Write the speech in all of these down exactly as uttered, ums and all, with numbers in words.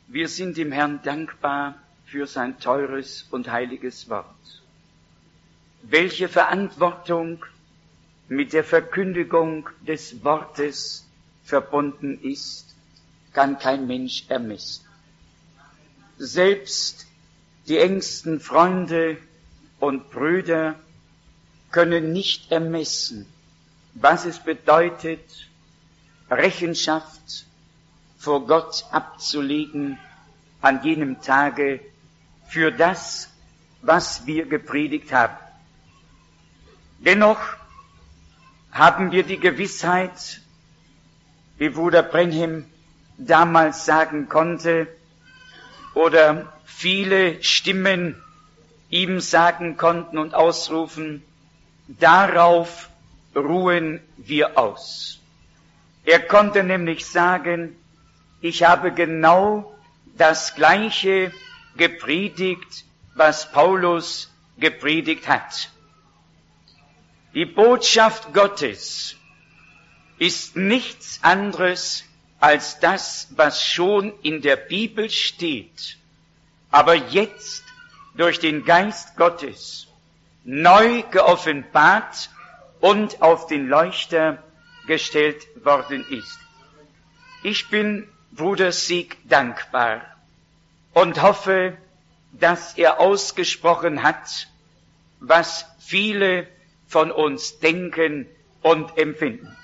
Wir sind dem Herrn dankbar für sein teures und heiliges Wort. Welche Verantwortung mit der Verkündigung des Wortes verbunden ist, kann kein Mensch ermessen. Selbst die engsten Freunde und Brüder können nicht ermessen, was es bedeutet, Rechenschaft vor Gott abzulegen an jenem Tage für das, was wir gepredigt haben. Dennoch haben wir die Gewissheit, wie Bruder Branham damals sagen konnte, oder viele Stimmen ihm sagen konnten und ausrufen, darauf ruhen wir aus. Er konnte nämlich sagen, ich habe genau das Gleiche gepredigt, was Paulus gepredigt hat. Die Botschaft Gottes ist nichts anderes als das, was schon in der Bibel steht, aber jetzt durch den Geist Gottes neu geoffenbart und auf den Leuchter gestellt worden ist. Ich bin Bruder Sieg dankbar und hoffe, dass er ausgesprochen hat, was viele von uns denken und empfinden.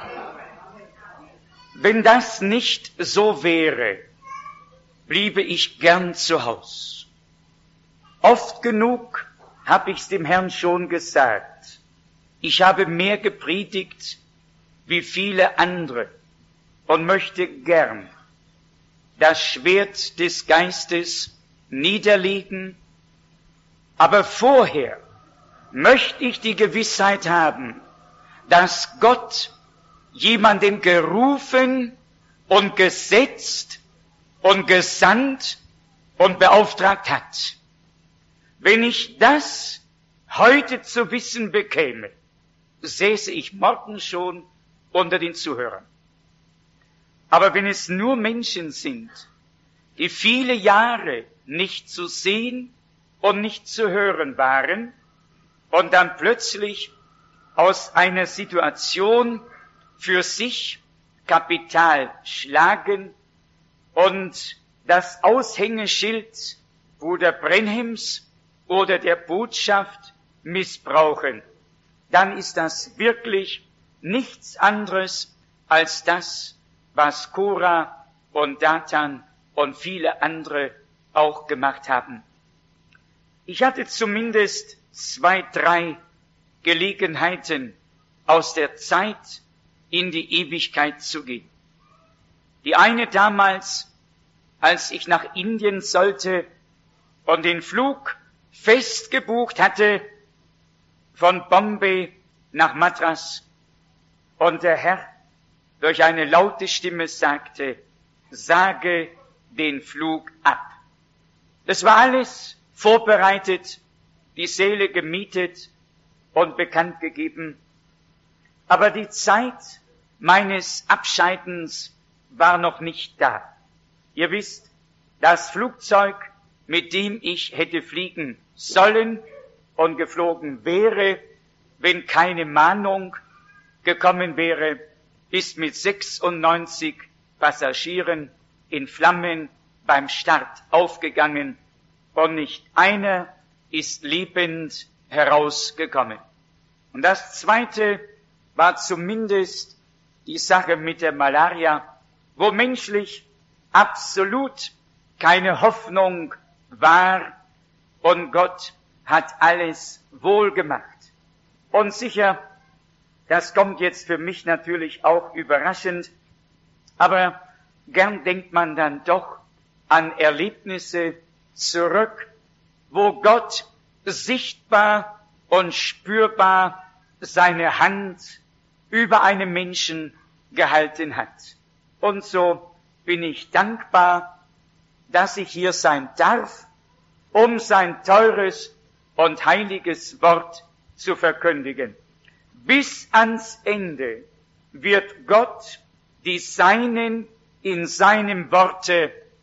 Wenn das nicht so wäre, bliebe ich gern zu Haus. Oft genug habe ich's dem Herrn schon gesagt. Ich habe mehr gepredigt wie viele andere und möchte gern das Schwert des Geistes niederlegen, aber vorher möchte ich die Gewissheit haben, dass Gott jemanden gerufen und gesetzt und gesandt und beauftragt hat. Wenn ich das heute zu wissen bekäme, säße ich morgen schon unter den Zuhörern. Aber wenn es nur Menschen sind, die viele Jahre nicht zu sehen und nicht zu hören waren und dann plötzlich aus einer Situation für sich Kapital schlagen und das Aushängeschild Bruder Branhams oder der Botschaft missbrauchen, dann ist das wirklich nichts anderes als das, was Korah und Datan und viele andere auch gemacht haben. Ich hatte zumindest zwei, drei Gelegenheiten aus der Zeit in die Ewigkeit zu gehen. Die eine damals, als ich nach Indien sollte und den Flug fest gebucht hatte von Bombay nach Madras und der Herr durch eine laute Stimme sagte, sage den Flug ab. Das war alles vorbereitet, die Säle gemietet und bekannt gegeben. Aber die Zeit meines Abscheidens war noch nicht da. Ihr wisst, das Flugzeug, mit dem ich hätte fliegen sollen und geflogen wäre, wenn keine Mahnung gekommen wäre, ist mit sechsundneunzig Passagieren in Flammen beim Start aufgegangen und nicht einer ist lebend herausgekommen. Und das Zweite war zumindest die Sache mit der Malaria, wo menschlich absolut keine Hoffnung war und Gott hat alles wohl gemacht. Und sicher, das kommt jetzt für mich natürlich auch überraschend, aber gern denkt man dann doch an Erlebnisse zurück, wo Gott sichtbar und spürbar seine Hand über einem Menschen gehalten hat. Und so bin ich dankbar, dass ich hier sein darf, um sein teures und heiliges Wort zu verkündigen. Bis ans Ende wird Gott die Seinen in seinem Worte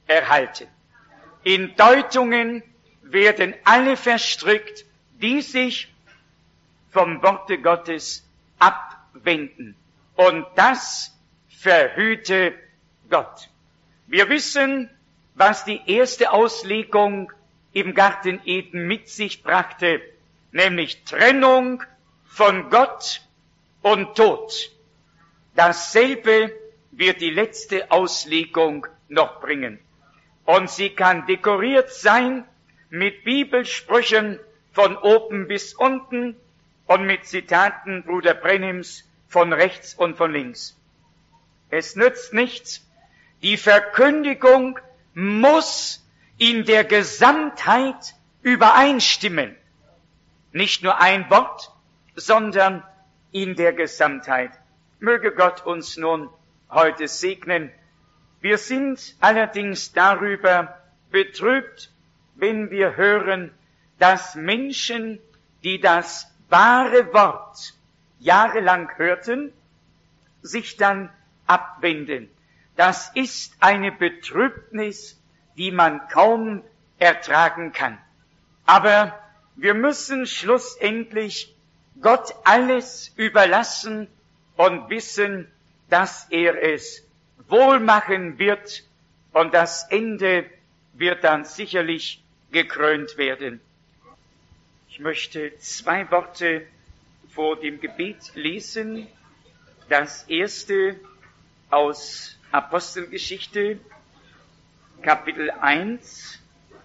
erhalten. In Deutungen werden alle verstrickt, die sich vom Worte Gottes abwenden. Und das verhüte Gott. Wir wissen, was die erste Auslegung im Garten Eden mit sich brachte, nämlich Trennung von Gott und Tod. Dasselbe wird die letzte Auslegung noch bringen. Und sie kann dekoriert sein mit Bibelsprüchen von oben bis unten und mit Zitaten Bruder Brennims von rechts und von links. Es nützt nichts. Die Verkündigung muss in der Gesamtheit übereinstimmen. Nicht nur ein Wort, sondern in der Gesamtheit. Möge Gott uns nun heute segnen. Wir sind allerdings darüber betrübt, wenn wir hören, dass Menschen, die das wahre Wort jahrelang hörten, sich dann abwenden. Das ist eine Betrübnis, die man kaum ertragen kann. Aber wir müssen schlussendlich Gott alles überlassen und wissen, dass er es wohl machen wird und das Ende wird dann sicherlich gekrönt werden. Ich möchte zwei Worte vor dem Gebet lesen. Das erste aus Apostelgeschichte, Kapitel eins.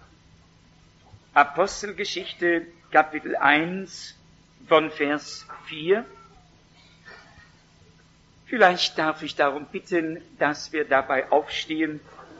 Apostelgeschichte, Kapitel eins, von Vers vier. Vielleicht darf ich darum bitten, dass wir dabei aufstehen.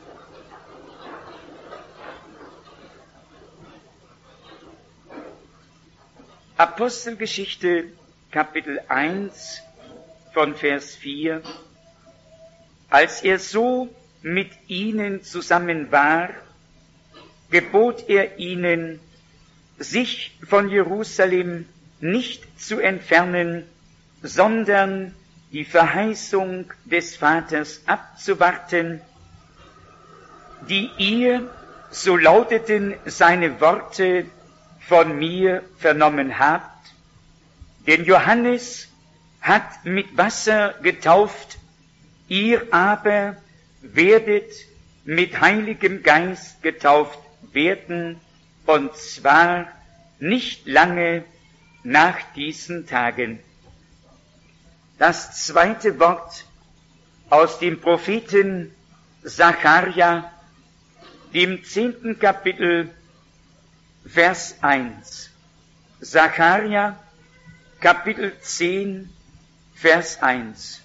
Apostelgeschichte, Kapitel eins, von Vers vier. Als er so mit ihnen zusammen war, gebot er ihnen, sich von Jerusalem nicht zu entfernen, sondern die Verheißung des Vaters abzuwarten, die ihr, so lauteten seine Worte, von mir vernommen habt. Denn Johannes hat mit Wasser getauft, ihr aber werdet mit Heiligem Geist getauft werden, und zwar nicht lange nach diesen Tagen. Das zweite Wort aus dem Propheten Sacharja, dem zehnten Kapitel, Vers eins. Sacharja, Kapitel zehn, Vers eins.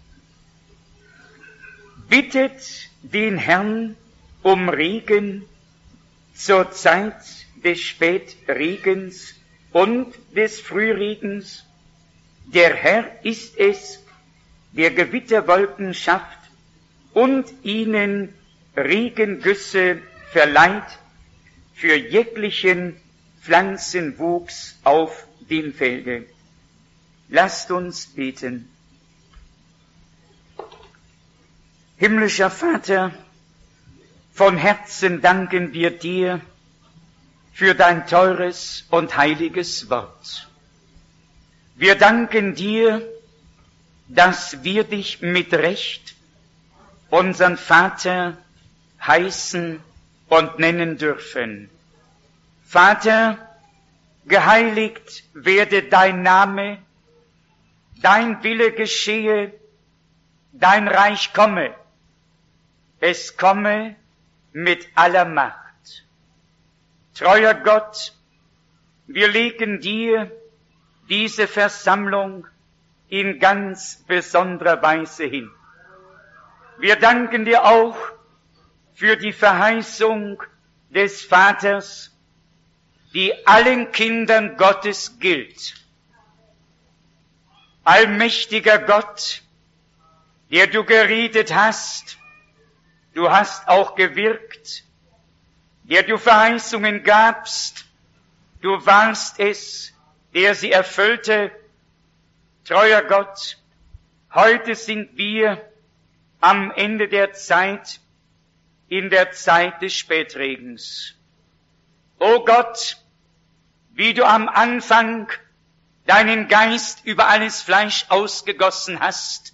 Bittet den Herrn um Regen zur Zeit des Spätregens und des Frühregens. Der Herr ist es, der Gewitterwolken schafft und ihnen Regengüsse verleiht für jeglichen Pflanzenwuchs auf dem Felde. Lasst uns beten. Himmlischer Vater, von Herzen danken wir dir für dein teures und heiliges Wort. Wir danken dir, dass wir dich mit Recht unseren Vater heißen und nennen dürfen. Vater, geheiligt werde dein Name, dein Wille geschehe, dein Reich komme. Es komme mit aller Macht. Treuer Gott, wir legen dir diese Versammlung in ganz besonderer Weise hin. Wir danken dir auch für die Verheißung des Vaters, die allen Kindern Gottes gilt. Allmächtiger Gott, der du geredet hast, du hast auch gewirkt, der du Verheißungen gabst, du warst es, der sie erfüllte. Treuer Gott, heute sind wir am Ende der Zeit, in der Zeit des Spätregens. O Gott, wie du am Anfang deinen Geist über alles Fleisch ausgegossen hast,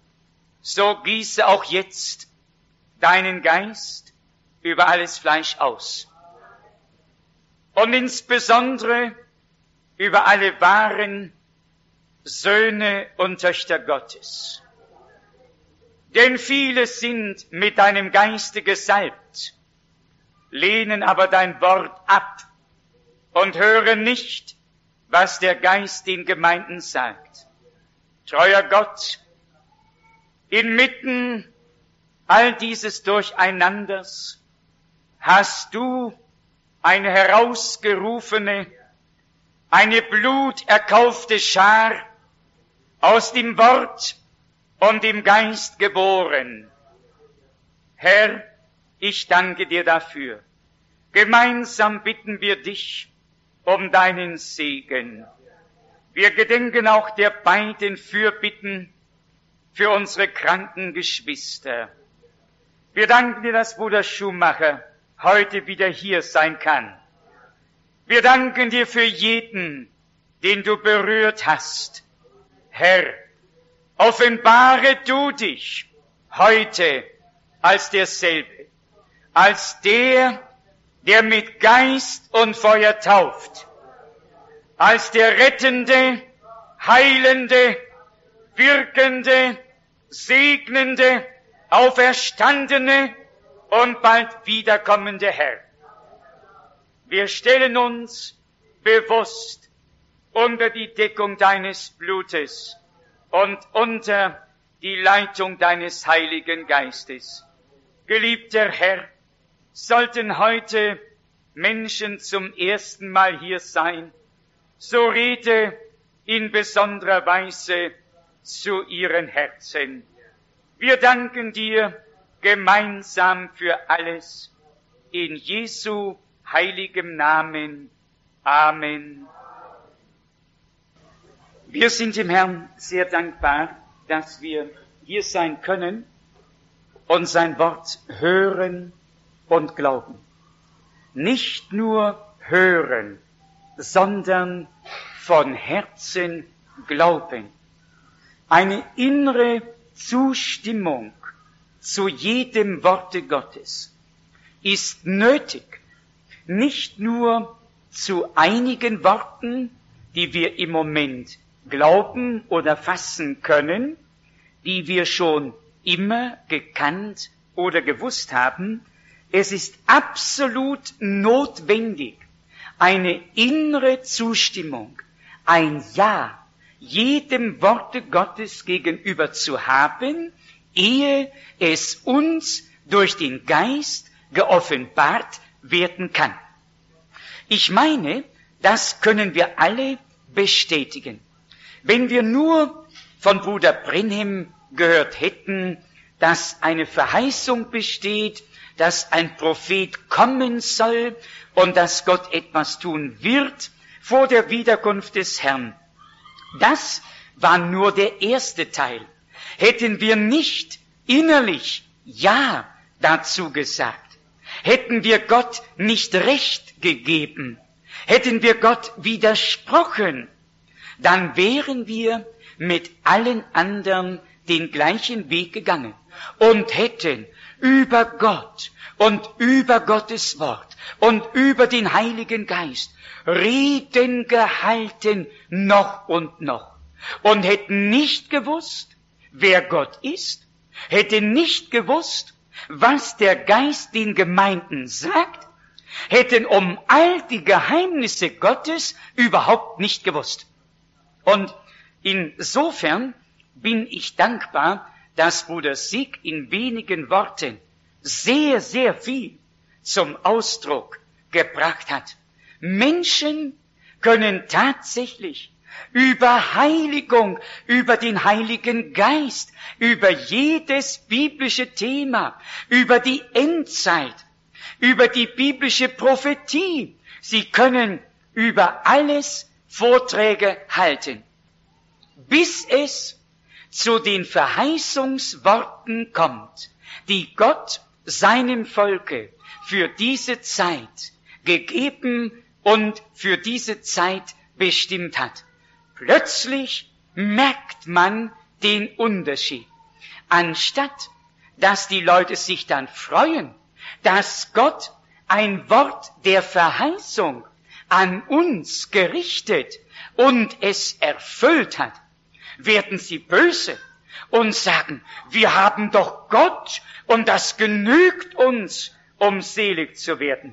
so gieße auch jetzt deinen Geist über alles Fleisch aus. Und insbesondere über alle wahren Söhne und Töchter Gottes. Denn viele sind mit deinem Geiste gesalbt, lehnen aber dein Wort ab und hören nicht, was der Geist den Gemeinden sagt. Treuer Gott, inmitten all dieses Durcheinanders hast du eine herausgerufene, eine bluterkaufte Schar aus dem Wort und dem Geist geboren. Herr, ich danke dir dafür. Gemeinsam bitten wir dich um deinen Segen. Wir gedenken auch der beiden Fürbitten für unsere kranken Geschwister. Wir danken dir, dass Bruder Schumacher heute wieder hier sein kann. Wir danken dir für jeden, den du berührt hast. Herr, offenbare du dich heute als derselbe, als der, der mit Geist und Feuer tauft, als der rettende, heilende, wirkende, segnende, auferstandene und bald wiederkommende Herr. Wir stellen uns bewusst unter die Deckung deines Blutes und unter die Leitung deines Heiligen Geistes. Geliebter Herr, sollten heute Menschen zum ersten Mal hier sein, so rede in besonderer Weise zu ihren Herzen. Wir danken dir gemeinsam für alles. In Jesu heiligem Namen. Amen. Wir sind dem Herrn sehr dankbar, dass wir hier sein können und sein Wort hören und glauben. Nicht nur hören, sondern von Herzen glauben. Eine innere Zustimmung zu jedem Worte Gottes ist nötig, nicht nur zu einigen Worten, die wir im Moment glauben oder fassen können, die wir schon immer gekannt oder gewusst haben. Es ist absolut notwendig, eine innere Zustimmung, ein Ja jedem Worte Gottes gegenüber zu haben, ehe es uns durch den Geist geoffenbart werden kann. Ich meine, das können wir alle bestätigen. Wenn wir nur von Bruder Brenhem gehört hätten, dass eine Verheißung besteht, dass ein Prophet kommen soll und dass Gott etwas tun wird vor der Wiederkunft des Herrn. Das war nur der erste Teil. Hätten wir nicht innerlich Ja dazu gesagt, hätten wir Gott nicht Recht gegeben, hätten wir Gott widersprochen, dann wären wir mit allen anderen den gleichen Weg gegangen und hätten über Gott und über Gottes Wort und über den Heiligen Geist Reden gehalten noch und noch und hätten nicht gewusst, wer Gott ist, hätten nicht gewusst, was der Geist den Gemeinden sagt, hätten um all die Geheimnisse Gottes überhaupt nicht gewusst. Und insofern bin ich dankbar, dass Bruder Sieg in wenigen Worten sehr, sehr viel zum Ausdruck gebracht hat. Menschen können tatsächlich über Heiligung, über den Heiligen Geist, über jedes biblische Thema, über die Endzeit, über die biblische Prophetie, sie können über alles Vorträge halten, bis es zu den Verheißungsworten kommt, die Gott seinem Volke für diese Zeit gegeben und für diese Zeit bestimmt hat. Plötzlich merkt man den Unterschied. Anstatt, dass die Leute sich dann freuen, dass Gott ein Wort der Verheißung an uns gerichtet und es erfüllt hat, werden sie böse und sagen, wir haben doch Gott und das genügt uns, um selig zu werden.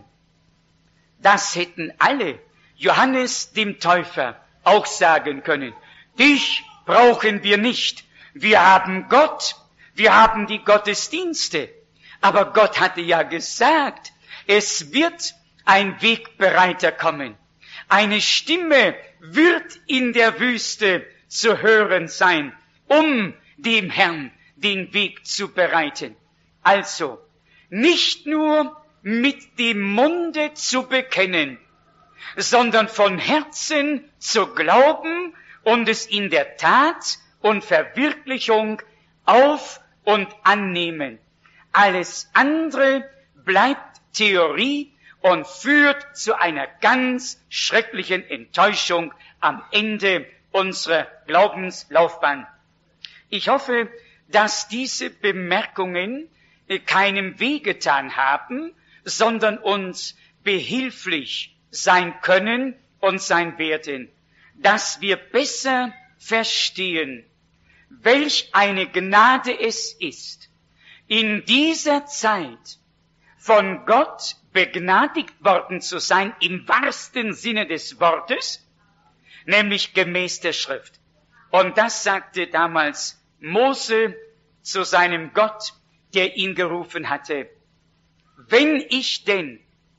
Das hätten alle Johannes dem Täufer auch sagen können. Dich brauchen wir nicht. Wir haben Gott. Wir haben die Gottesdienste. Aber Gott hatte ja gesagt, es wird ein Wegbereiter kommen. Eine Stimme wird in der Wüste zu hören sein, um dem Herrn den Weg zu bereiten. Also, nicht nur mit dem Munde zu bekennen, sondern von Herzen zu glauben und es in der Tat und Verwirklichung auf und annehmen. Alles andere bleibt Theorie und führt zu einer ganz schrecklichen Enttäuschung am Ende unserer Glaubenslaufbahn. Ich hoffe, dass diese Bemerkungen keinem wehgetan haben, sondern uns behilflich sein können und sein werden, dass wir besser verstehen, welch eine Gnade es ist, in dieser Zeit von Gott begnadigt worden zu sein, im wahrsten Sinne des Wortes, nämlich gemäß der Schrift. Und das sagte damals Mose zu seinem Gott, der ihn gerufen hatte. Wenn ich denn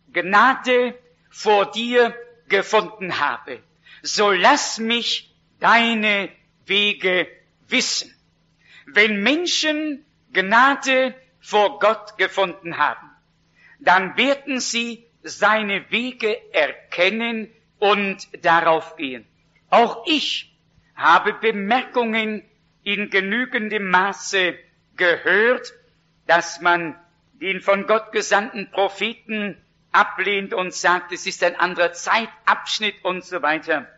Gnade vor dir gefunden habe, so lass mich deine Wege wissen. Wenn Menschen Gnade vor Gott gefunden haben, dann werden sie seine Wege erkennen und darauf gehen. Auch ich habe Bemerkungen in genügendem Maße gehört, dass man den von Gott gesandten Propheten ablehnt und sagt, es ist ein anderer Zeitabschnitt und so weiter.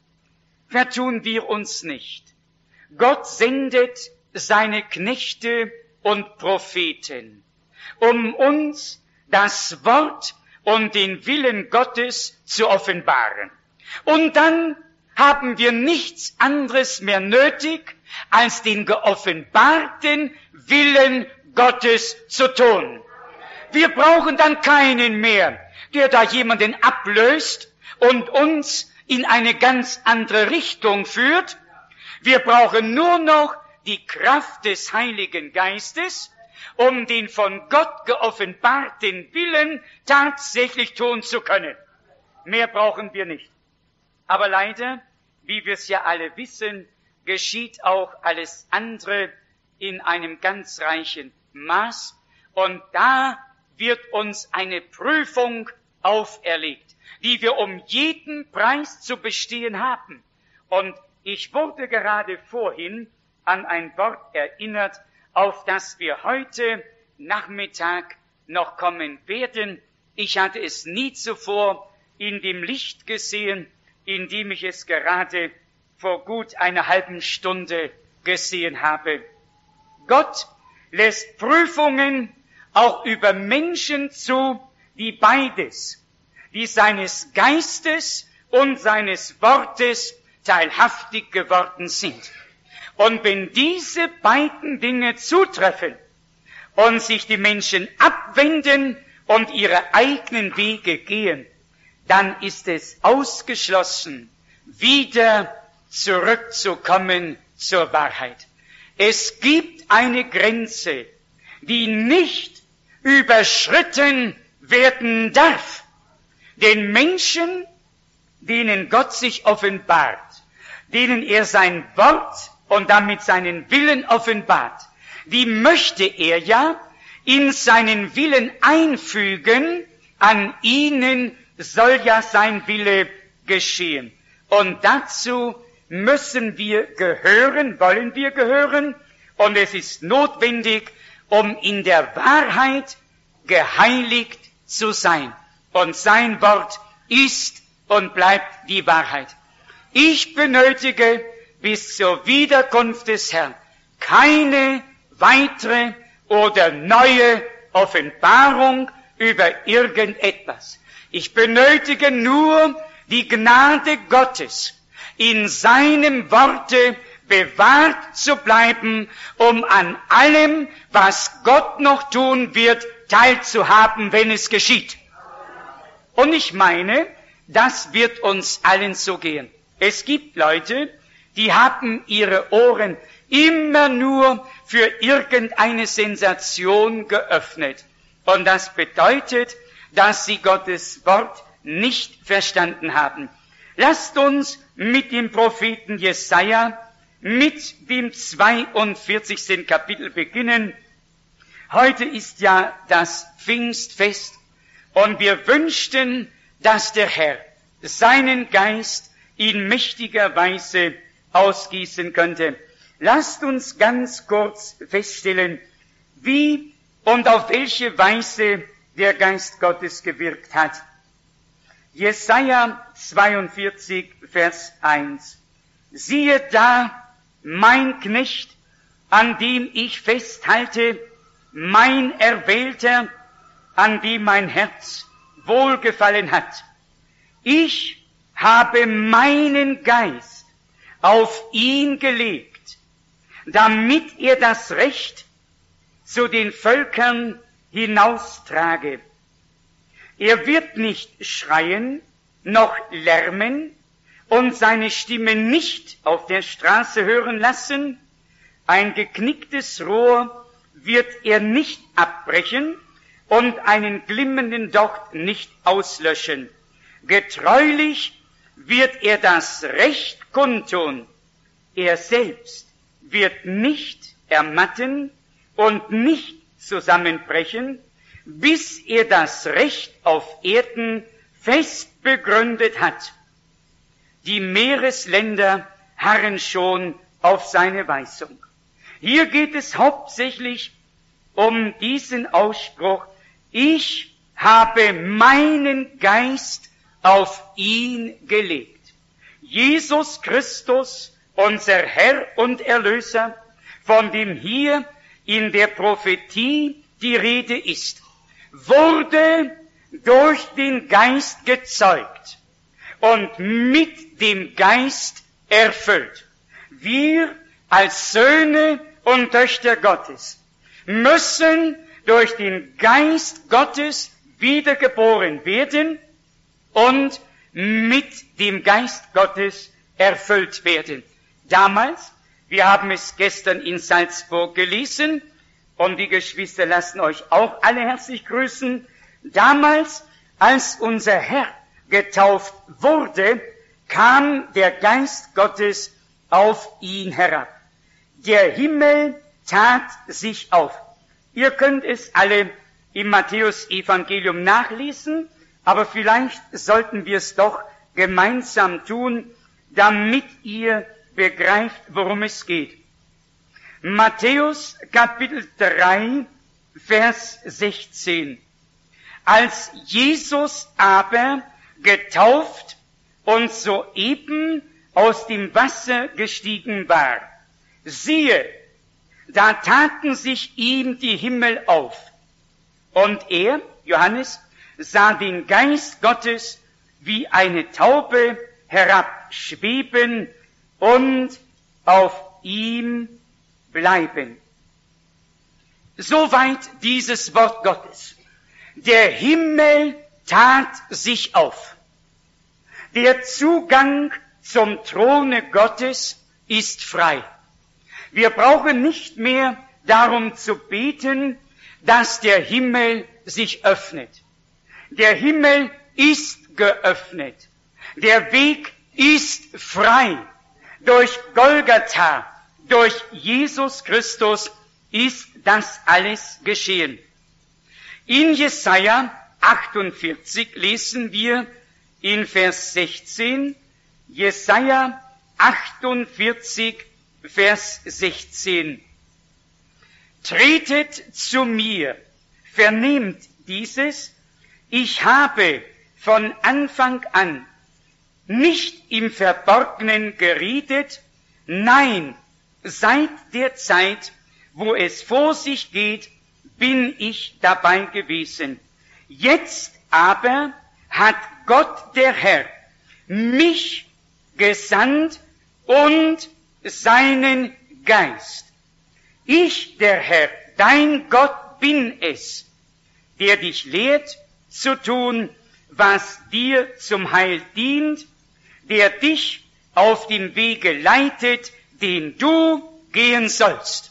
Vertun wir uns nicht. Gott sendet seine Knechte und Propheten, um uns das Wort und den Willen Gottes zu offenbaren. Und dann haben wir nichts anderes mehr nötig, als den geoffenbarten Willen Gottes zu tun. Wir brauchen dann keinen mehr, der da jemanden ablöst und uns in eine ganz andere Richtung führt. Wir brauchen nur noch die Kraft des Heiligen Geistes, um den von Gott geoffenbarten Willen tatsächlich tun zu können. Mehr brauchen wir nicht. Aber leider, wie wir es ja alle wissen, geschieht auch alles andere in einem ganz reichen Maß. Und da wird uns eine Prüfung auferlegt, die wir um jeden Preis zu bestehen haben. Und ich wurde gerade vorhin an ein Wort erinnert, auf das wir heute Nachmittag noch kommen werden. Ich hatte es nie zuvor in dem Licht gesehen, in dem ich es gerade vor gut einer halben Stunde gesehen habe. Gott lässt Prüfungen auch über Menschen zu, die beides, die seines Geistes und seines Wortes teilhaftig geworden sind. Und wenn diese beiden Dinge zutreffen und sich die Menschen abwenden und ihre eigenen Wege gehen, dann ist es ausgeschlossen, wieder zurückzukommen zur Wahrheit. Es gibt eine Grenze, die nicht überschritten werden darf. Den Menschen, denen Gott sich offenbart, denen er sein Wort und damit seinen Willen offenbart, die möchte er ja in seinen Willen einfügen, an ihnen soll ja sein Wille geschehen. Und dazu müssen wir gehören, wollen wir gehören, und es ist notwendig, um in der Wahrheit geheiligt zu sein. Und sein Wort ist und bleibt die Wahrheit. Ich benötige bis zur Wiederkunft des Herrn keine weitere oder neue Offenbarung über irgendetwas. Ich benötige nur die Gnade Gottes, in seinem Worte bewahrt zu bleiben, um an allem, was Gott noch tun wird, teilzuhaben, wenn es geschieht. Und ich meine, das wird uns allen so gehen. Es gibt Leute, die haben ihre Ohren immer nur für irgendeine Sensation geöffnet. Und das bedeutet, dass sie Gottes Wort nicht verstanden haben. Lasst uns mit dem Propheten Jesaja, mit dem zweiundvierzigsten Kapitel beginnen. Heute ist ja das Pfingstfest und wir wünschten, dass der Herr seinen Geist in mächtiger Weise ausgießen könnte. Lasst uns ganz kurz feststellen, wie und auf welche Weise der Geist Gottes gewirkt hat. Jesaja zweiundvierzig, Vers eins. Siehe da, mein Knecht, an dem ich festhalte, mein Erwählter, an dem mein Herz wohlgefallen hat. Ich habe meinen Geist auf ihn gelegt, damit er das Recht zu den Völkern hinaustrage. Er wird nicht schreien, noch lärmen und seine Stimme nicht auf der Straße hören lassen. Ein geknicktes Rohr wird er nicht abbrechen und einen glimmenden Docht nicht auslöschen. Getreulich wird er das Recht kundtun. Er selbst wird nicht ermatten und nicht zusammenbrechen, bis er das Recht auf Erden fest begründet hat. Die Meeresländer harren schon auf seine Weisung. Hier geht es hauptsächlich um diesen Ausspruch: Ich habe meinen Geist auf ihn gelegt. Jesus Christus, unser Herr und Erlöser, von dem hier in der Prophetie die Rede ist, wurde durch den Geist gezeugt und mit dem Geist erfüllt. Wir als Söhne und Töchter Gottes müssen durch den Geist Gottes wiedergeboren werden und mit dem Geist Gottes erfüllt werden. Damals, wir haben es gestern in Salzburg gelesen, und die Geschwister lassen euch auch alle herzlich grüßen. Damals, als unser Herr getauft wurde, kam der Geist Gottes auf ihn herab. Der Himmel tat sich auf. Ihr könnt es alle im Matthäus-Evangelium nachlesen, aber vielleicht sollten wir es doch gemeinsam tun, damit ihr begreift, worum es geht. Matthäus Kapitel drei, Vers sechzehn. Als Jesus aber getauft und soeben aus dem Wasser gestiegen war, siehe, da taten sich ihm die Himmel auf. Und er, Johannes, sah den Geist Gottes wie eine Taube herabschweben und auf ihm bleiben. Soweit dieses Wort Gottes. Der Himmel tat sich auf. Der Zugang zum Throne Gottes ist frei. Wir brauchen nicht mehr darum zu beten, dass der Himmel sich öffnet. Der Himmel ist geöffnet. Der Weg ist frei. Durch Golgatha, durch Jesus Christus ist das alles geschehen. In Jesaja achtundvierzig lesen wir in Vers sechzehn, Jesaja achtundvierzig, Vers sechzehn. Tretet zu mir, vernehmt dieses: Ich habe von Anfang an nicht im Verborgenen geredet, nein, seit der Zeit, wo es vor sich geht, bin ich dabei gewesen. Jetzt aber hat Gott der Herr mich gesandt und seinen Geist. Ich, der Herr, dein Gott, bin es, der dich lehrt zu tun, was dir zum Heil dient, der dich auf dem Wege leitet, den du gehen sollst.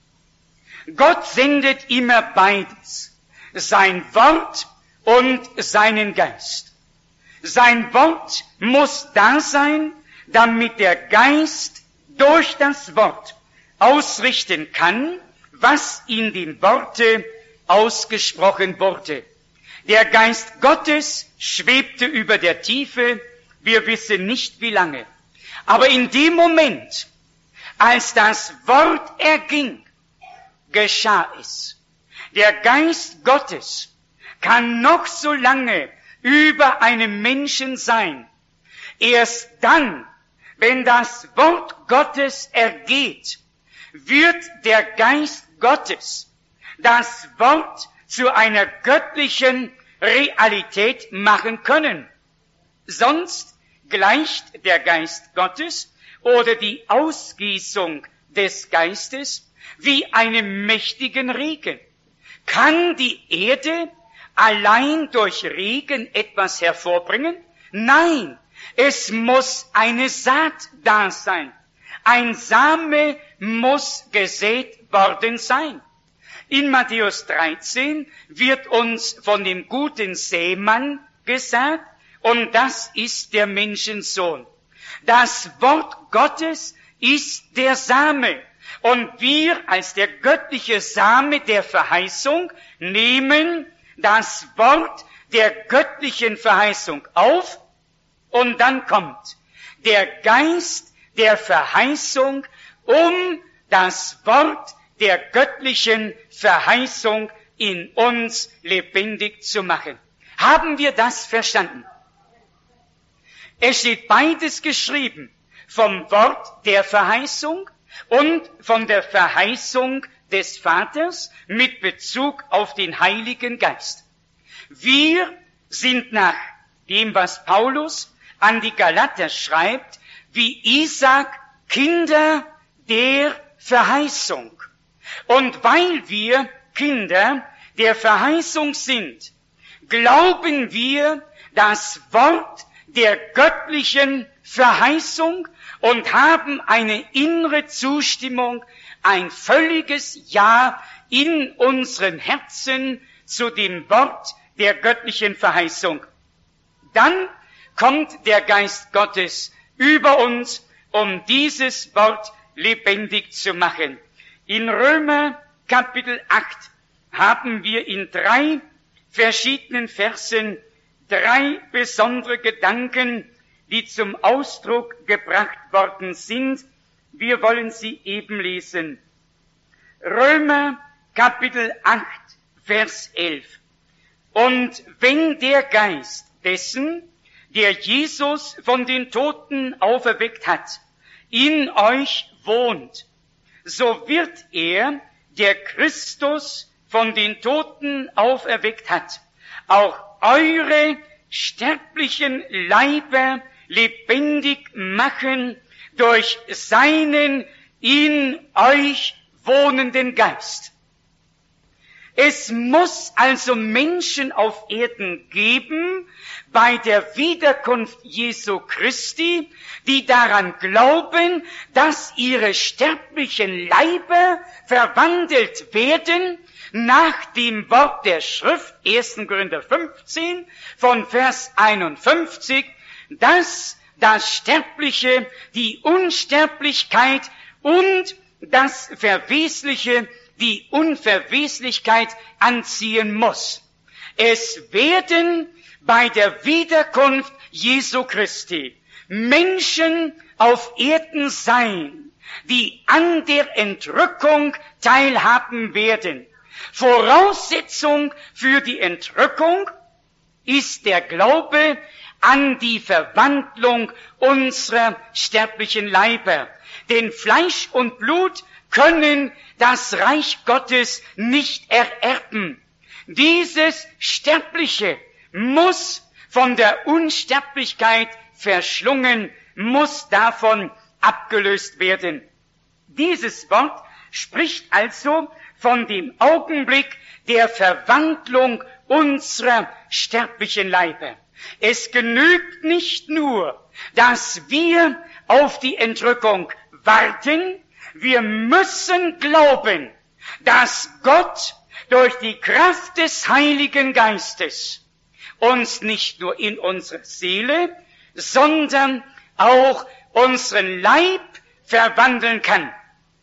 Gott sendet immer beides, sein Wort und seinen Geist. Sein Wort muss da sein, damit der Geist durch das Wort ausrichten kann, was in dem Worte ausgesprochen wurde. Der Geist Gottes schwebte über der Tiefe, wir wissen nicht wie lange. Aber in dem Moment, als das Wort erging, geschah es. Der Geist Gottes kann noch so lange über einem Menschen sein. Erst dann, wenn das Wort Gottes ergeht, wird der Geist Gottes das Wort zu einer göttlichen Realität machen können. Sonst gleicht der Geist Gottes oder die Ausgießung des Geistes wie einem mächtigen Regen. Kann die Erde allein durch Regen etwas hervorbringen? Nein, es muss eine Saat da sein. Ein Same muss gesät worden sein. In Matthäus dreizehn wird uns von dem guten Sämann gesagt, und das ist der Menschensohn. Das Wort Gottes ist der Same. Und wir als der göttliche Same der Verheißung nehmen das Wort der göttlichen Verheißung auf, und dann kommt der Geist der Verheißung, um das Wort der göttlichen Verheißung in uns lebendig zu machen. Haben wir das verstanden? Es steht beides geschrieben, vom Wort der Verheißung und von der Verheißung des Vaters mit Bezug auf den Heiligen Geist. Wir sind nach dem, was Paulus an die Galater schreibt, wie Isaak Kinder der Verheißung. Und weil wir Kinder der Verheißung sind, glauben wir das Wort der göttlichen Verheißung und haben eine innere Zustimmung, ein völliges Ja in unseren Herzen zu dem Wort der göttlichen Verheißung. Dann kommt der Geist Gottes über uns, um dieses Wort lebendig zu machen. In Römer Kapitel acht haben wir in drei verschiedenen Versen drei besondere Gedanken, die zum Ausdruck gebracht worden sind. Wir wollen sie eben lesen. Römer Kapitel acht, Vers elf. Und wenn der Geist dessen, der Jesus von den Toten auferweckt hat, in euch wohnt, so wird er, der Christus von den Toten auferweckt hat, auch eure sterblichen Leiber lebendig machen durch seinen in euch wohnenden Geist. Es muss also Menschen auf Erden geben, bei der Wiederkunft Jesu Christi, die daran glauben, dass ihre sterblichen Leiber verwandelt werden nach dem Wort der Schrift, erster Korinther fünfzehn, von Vers einundfünfzig, dass das Sterbliche, die Unsterblichkeit und das Verwesliche, die Unverweslichkeit anziehen muss. Es werden bei der Wiederkunft Jesu Christi Menschen auf Erden sein, die an der Entrückung teilhaben werden. Voraussetzung für die Entrückung ist der Glaube an die Verwandlung unserer sterblichen Leiber. Denn Fleisch und Blut können das Reich Gottes nicht ererben. Dieses Sterbliche muss von der Unsterblichkeit verschlungen, muss davon abgelöst werden. Dieses Wort spricht also von dem Augenblick der Verwandlung unserer sterblichen Leiber. Es genügt nicht nur, dass wir auf die Entrückung warten, wir müssen glauben, dass Gott durch die Kraft des Heiligen Geistes uns nicht nur in unserer Seele, sondern auch unseren Leib verwandeln kann.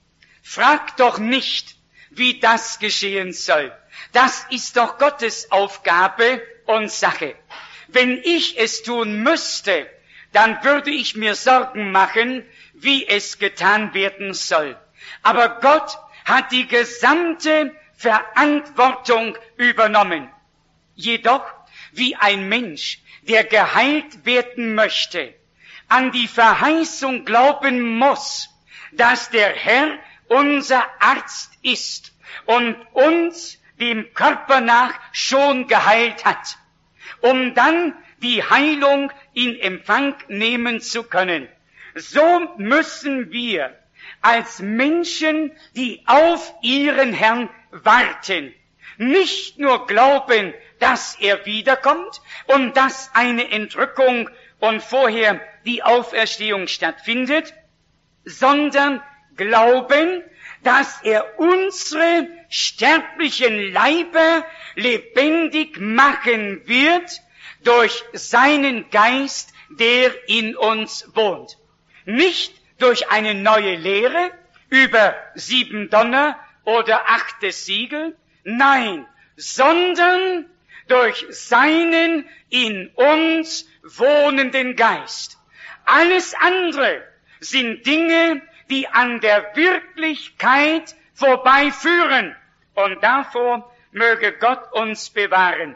Fragt doch nicht, wie das geschehen soll. Das ist doch Gottes Aufgabe und Sache. Wenn ich es tun müsste, dann würde ich mir Sorgen machen, wie es getan werden soll. Aber Gott hat die gesamte Verantwortung übernommen. Jedoch, wie ein Mensch, der geheilt werden möchte, an die Verheißung glauben muss, dass der Herr unser Arzt ist und uns dem Körper nach schon geheilt hat, um dann die Heilung in Empfang nehmen zu können. So müssen wir als Menschen, die auf ihren Herrn warten, nicht nur glauben, dass er wiederkommt und dass eine Entrückung und vorher die Auferstehung stattfindet, sondern glauben, dass er unsere sterblichen Leiber lebendig machen wird durch seinen Geist, der in uns wohnt. Nicht durch eine neue Lehre über sieben Donner oder achte Siegel, nein, sondern durch seinen in uns wohnenden Geist. Alles andere sind Dinge, die an der Wirklichkeit vorbeiführen. Und davor möge Gott uns bewahren.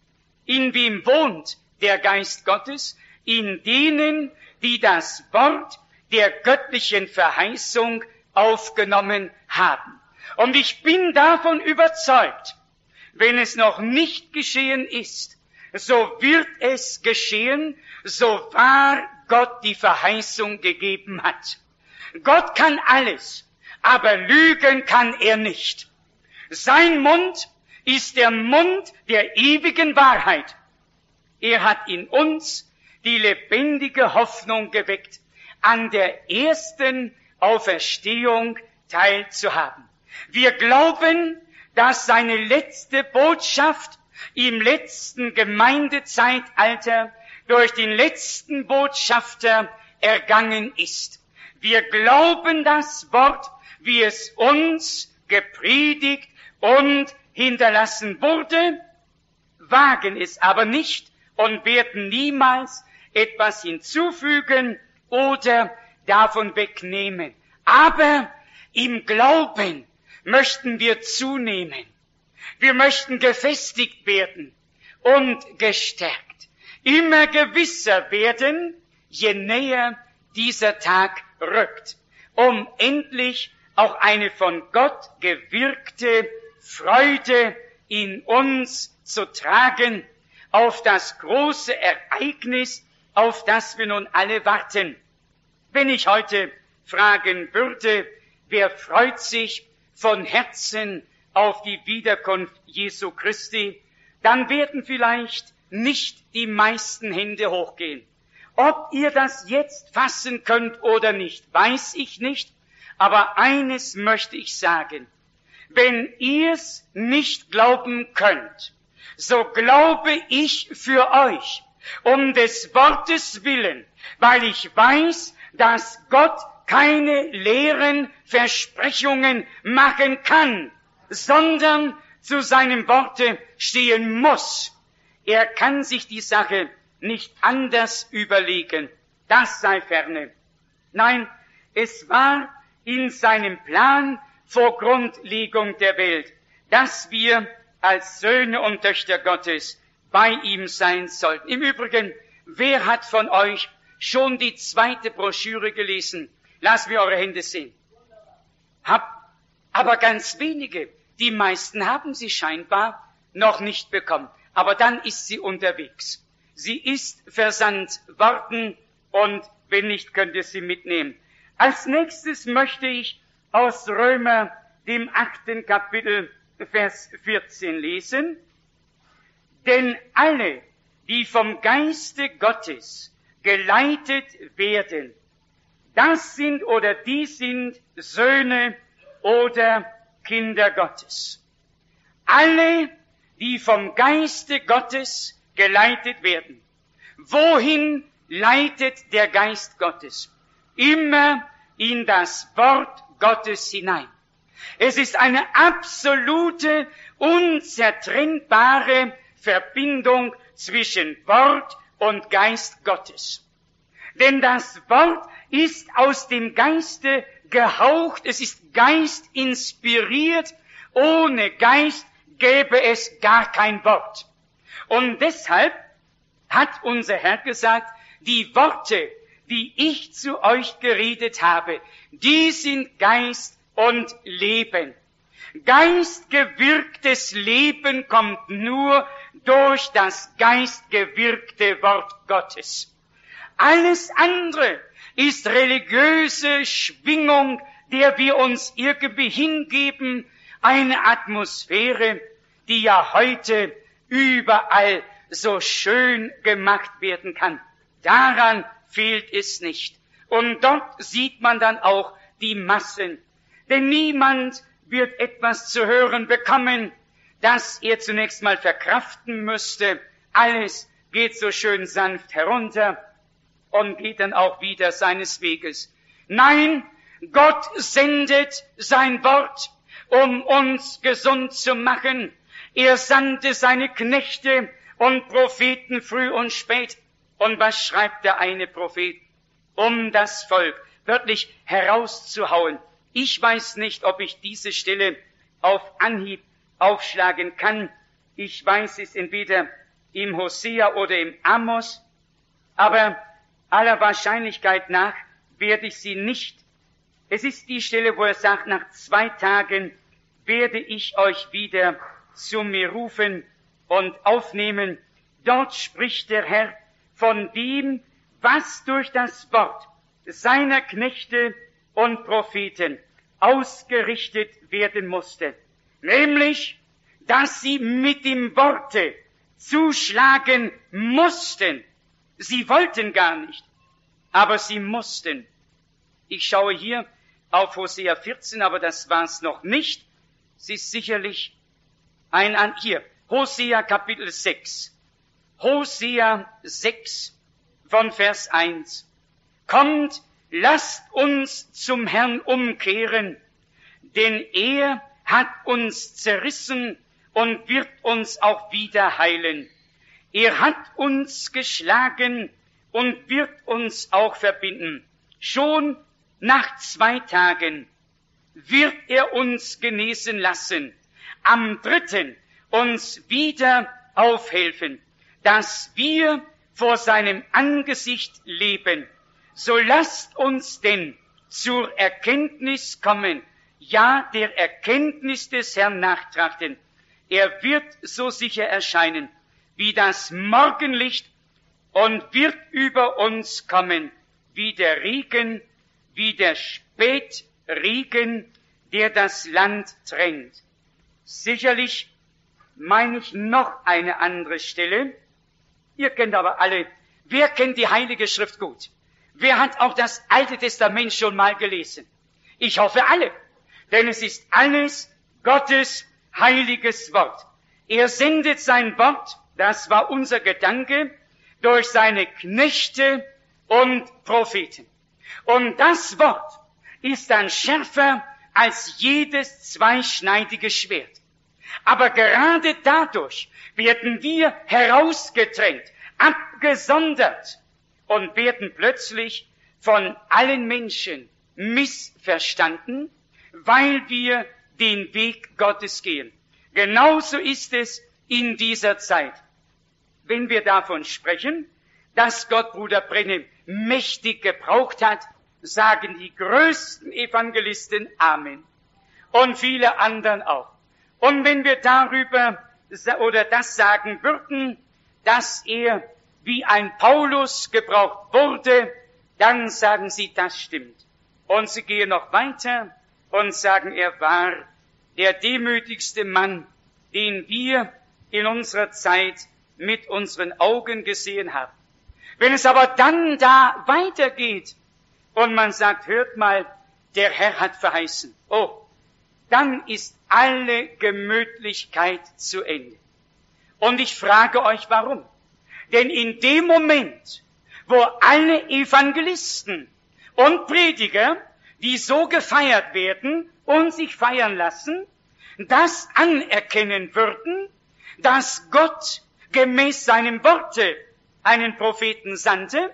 In wem wohnt der Geist Gottes? In denen, die das Wort der göttlichen Verheißung aufgenommen haben. Und ich bin davon überzeugt, wenn es noch nicht geschehen ist, so wird es geschehen, so wahr Gott die Verheißung gegeben hat. Gott kann alles, aber lügen kann er nicht. Sein Mund ist der Mund der ewigen Wahrheit. Er hat in uns die lebendige Hoffnung geweckt, an der ersten Auferstehung teilzuhaben. Wir glauben, dass seine letzte Botschaft im letzten Gemeindezeitalter durch den letzten Botschafter ergangen ist. Wir glauben das Wort, wie es uns gepredigt und hinterlassen wurde, wagen es aber nicht und werden niemals etwas hinzufügen oder davon wegnehmen. Aber im Glauben möchten wir zunehmen. Wir möchten gefestigt werden und gestärkt. Immer gewisser werden, je näher dieser Tag rückt, um endlich auch eine von Gott gewirkte Freude in uns zu tragen, auf das große Ereignis, auf das wir nun alle warten. Wenn ich heute fragen würde, wer freut sich von Herzen auf die Wiederkunft Jesu Christi, dann werden vielleicht nicht die meisten Hände hochgehen. Ob ihr das jetzt fassen könnt oder nicht, weiß ich nicht, aber eines möchte ich sagen. Wenn ihr's nicht glauben könnt, so glaube ich für euch, um des Wortes willen, weil ich weiß, dass Gott keine leeren Versprechungen machen kann, sondern zu seinem Worte stehen muss. Er kann sich die Sache nicht anders überlegen. Das sei ferne. Nein, es war in seinem Plan vor Grundlegung der Welt, dass wir als Söhne und Töchter Gottes bei ihm sein sollten. Im Übrigen, wer hat von euch schon die zweite Broschüre gelesen? Lasst mir eure Hände sehen. Hab, aber ganz wenige. Die meisten haben sie scheinbar noch nicht bekommen. Aber dann ist sie unterwegs. Sie ist versandt worden und wenn nicht, könnt ihr sie mitnehmen. Als nächstes möchte ich aus Römer, dem achten Kapitel, Vers vierzehn lesen. Denn alle, die vom Geiste Gottes geleitet werden, das sind oder die sind Söhne oder Kinder Gottes. Alle, die vom Geiste Gottes geleitet werden. Wohin leitet der Geist Gottes? Immer in das Wort Gottes hinein. Es ist eine absolute, unzertrennbare Verbindung zwischen Wort und Geist Gottes. Denn das Wort ist aus dem Geiste gehaucht, es ist Geist inspiriert, ohne Geist gäbe es gar kein Wort. Und deshalb hat unser Herr gesagt, die Worte, die ich zu euch geredet habe, die sind Geist und Leben. Geistgewirktes Leben kommt nur durch das geistgewirkte Wort Gottes. Alles andere ist religiöse Schwingung, der wir uns irgendwie hingeben, eine Atmosphäre, die ja heute überall so schön gemacht werden kann. Daran fehlt es nicht. Und dort sieht man dann auch die Massen. Denn niemand wird etwas zu hören bekommen, das er zunächst mal verkraften müsste. Alles geht so schön sanft herunter und geht dann auch wieder seines Weges. Nein, Gott sendet sein Wort, um uns gesund zu machen. Er sandte seine Knechte und Propheten früh und spät. Und was schreibt der eine Prophet? Um das Volk wörtlich herauszuhauen. Ich weiß nicht, ob ich diese Stelle auf Anhieb aufschlagen kann. Ich weiß es entweder im Hosea oder im Amos. Aber aller Wahrscheinlichkeit nach werde ich sie nicht. Es ist die Stelle, wo er sagt, nach zwei Tagen werde ich euch wieder zu mir rufen und aufnehmen. Dort spricht der Herr von dem, was durch das Wort seiner Knechte und Propheten ausgerichtet werden musste. Nämlich, dass sie mit dem Worte zuschlagen mussten. Sie wollten gar nicht, aber sie mussten. Ich schaue hier auf Hosea vierzehn, aber das war's noch nicht. Es ist sicherlich ein, an, hier, Hosea Kapitel sechs. Hosea sechs von Vers eins. Kommt, lasst uns zum Herrn umkehren, denn er hat uns zerrissen und wird uns auch wieder heilen. Er hat uns geschlagen und wird uns auch verbinden. Schon nach zwei Tagen wird er uns genesen lassen, am dritten uns wieder aufhelfen, dass wir vor seinem Angesicht leben. So lasst uns denn zur Erkenntnis kommen, ja, der Erkenntnis des Herrn nachtrachten. Er wird so sicher erscheinen wie das Morgenlicht und wird über uns kommen wie der Regen, wie der Spätregen, der das Land tränkt. Sicherlich meine ich noch eine andere Stelle. Ihr kennt aber alle, wer kennt die Heilige Schrift gut? Wer hat auch das Alte Testament schon mal gelesen? Ich hoffe alle, denn es ist alles Gottes heiliges Wort. Er sendet sein Wort, das war unser Gedanke, durch seine Knechte und Propheten. Und das Wort ist dann schärfer als jedes zweischneidige Schwert. Aber gerade dadurch werden wir herausgedrängt, abgesondert und werden plötzlich von allen Menschen missverstanden, weil wir den Weg Gottes gehen. Genauso ist es in dieser Zeit. Wenn wir davon sprechen, dass Gott Bruder Branham mächtig gebraucht hat, sagen die größten Evangelisten Amen. Und viele anderen auch. Und wenn wir darüber oder das sagen würden, dass er wie ein Paulus gebraucht wurde, dann sagen sie, das stimmt. Und sie gehen noch weiter und sagen, er war der demütigste Mann, den wir in unserer Zeit mit unseren Augen gesehen haben. Wenn es aber dann da weitergeht und man sagt, hört mal, der Herr hat verheißen, oh, dann ist alle Gemütlichkeit zu Ende. Und ich frage euch, warum? Denn in dem Moment, wo alle Evangelisten und Prediger, die so gefeiert werden und sich feiern lassen, das anerkennen würden, dass Gott gemäß seinem Worte einen Propheten sandte,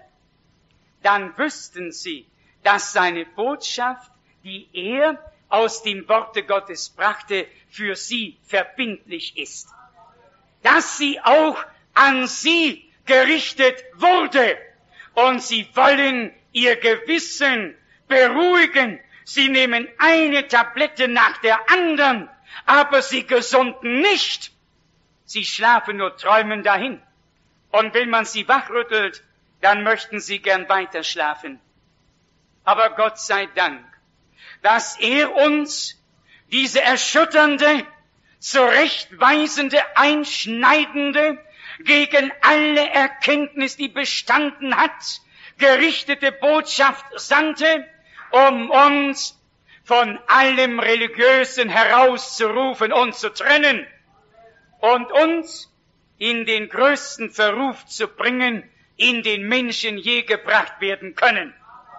dann wüssten sie, dass seine Botschaft, die er aus dem Worte Gottes brachte, für sie verbindlich ist. Dass sie auch an sie gerichtet wurde. Und sie wollen ihr Gewissen beruhigen. Sie nehmen eine Tablette nach der anderen, aber sie gesunden nicht. Sie schlafen nur träumen dahin. Und wenn man sie wachrüttelt, dann möchten sie gern weiter schlafen. Aber Gott sei Dank, dass er uns diese erschütternde, zurechtweisende, einschneidende, gegen alle Erkenntnis, die bestanden hat, gerichtete Botschaft sandte, um uns von allem Religiösen herauszurufen und zu trennen und uns in den größten Verruf zu bringen, in den Menschen je gebracht werden können.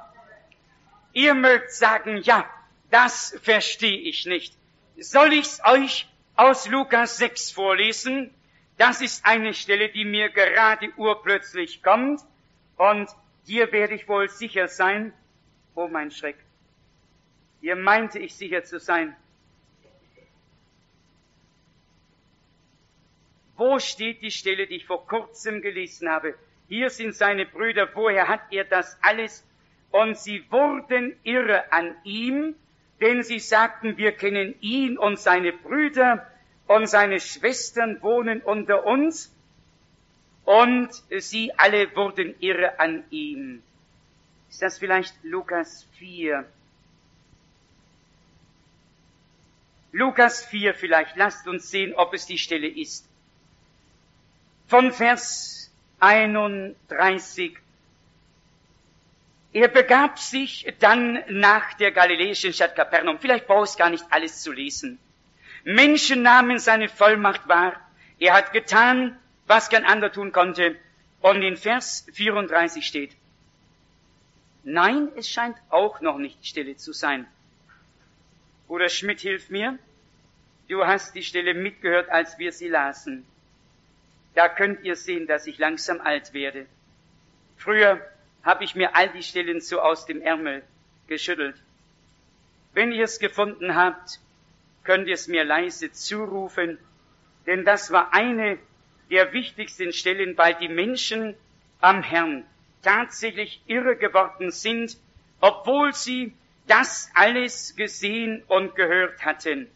Ihr mögt sagen, ja, das verstehe ich nicht. Soll ich's euch aus Lukas sechs vorlesen? Das ist eine Stelle, die mir gerade urplötzlich kommt. Und hier werde ich wohl sicher sein. Oh, mein Schreck. Hier meinte ich sicher zu sein. Wo steht die Stelle, die ich vor kurzem gelesen habe? Hier sind seine Brüder. Woher hat er das alles? Und sie wurden irre an ihm, denn sie sagten, wir kennen ihn und seine Brüder und seine Schwestern wohnen unter uns. Und sie alle wurden irre an ihm. Ist das vielleicht Lukas vier? Lukas vier vielleicht. Lasst uns sehen, ob es die Stelle ist. Von Vers einunddreißig. Er begab sich dann nach der galiläischen Stadt Kapernaum. Vielleicht brauche ich gar nicht alles zu lesen. Menschen nahmen seine Vollmacht wahr. Er hat getan, was kein anderer tun konnte. Und in Vers vierunddreißig steht, nein, es scheint auch noch nicht Stille zu sein. Bruder Schmidt, hilf mir. Du hast die Stelle mitgehört, als wir sie lasen. Da könnt ihr sehen, dass ich langsam alt werde. Früher habe ich mir all die Stellen so aus dem Ärmel geschüttelt. Wenn ihr es gefunden habt, könnt ihr es mir leise zurufen, denn das war eine der wichtigsten Stellen, weil die Menschen am Herrn tatsächlich irre geworden sind, obwohl sie das alles gesehen und gehört hatten.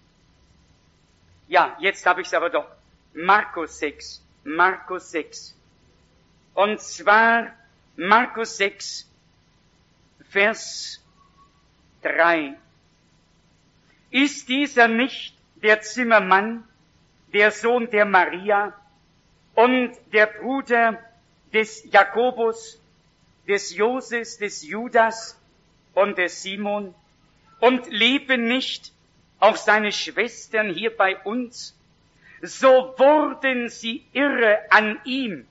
Ja, jetzt habe ich es aber doch. Markus sechs, Markus sechs. Und zwar Markus sechs, Vers drei. Ist dieser nicht der Zimmermann, der Sohn der Maria und der Bruder des Jakobus, des Joses, des Judas und des Simon? Und leben nicht auch seine Schwestern hier bei uns? So wurden sie irre an ihm.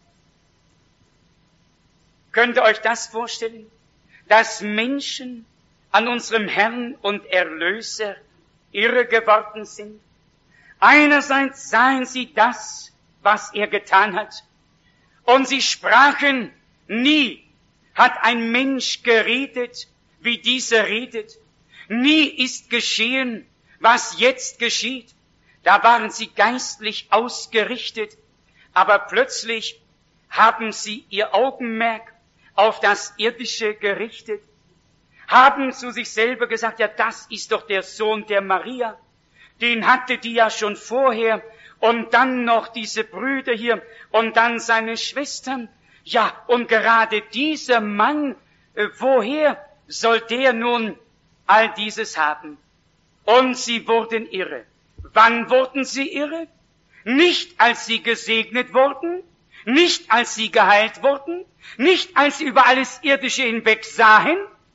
Könnt ihr euch das vorstellen? Dass Menschen an unserem Herrn und Erlöser irre geworden sind? Einerseits sahen sie das, was er getan hat, und sie sprachen, nie hat ein Mensch geredet, wie dieser redet. Nie ist geschehen, was jetzt geschieht. Da waren sie geistlich ausgerichtet, aber plötzlich haben sie ihr Augenmerk auf das Irdische gerichtet, haben zu sich selber gesagt, ja, das ist doch der Sohn der Maria, den hatte die ja schon vorher, und dann noch diese Brüder hier, und dann seine Schwestern. Ja, und gerade dieser Mann, äh, woher soll der nun all dieses haben? Und sie wurden irre. Wann wurden sie irre? Nicht, als sie gesegnet wurden, nicht, als sie geheilt wurden, nicht, als sie über alles Irdische hinweg sahen.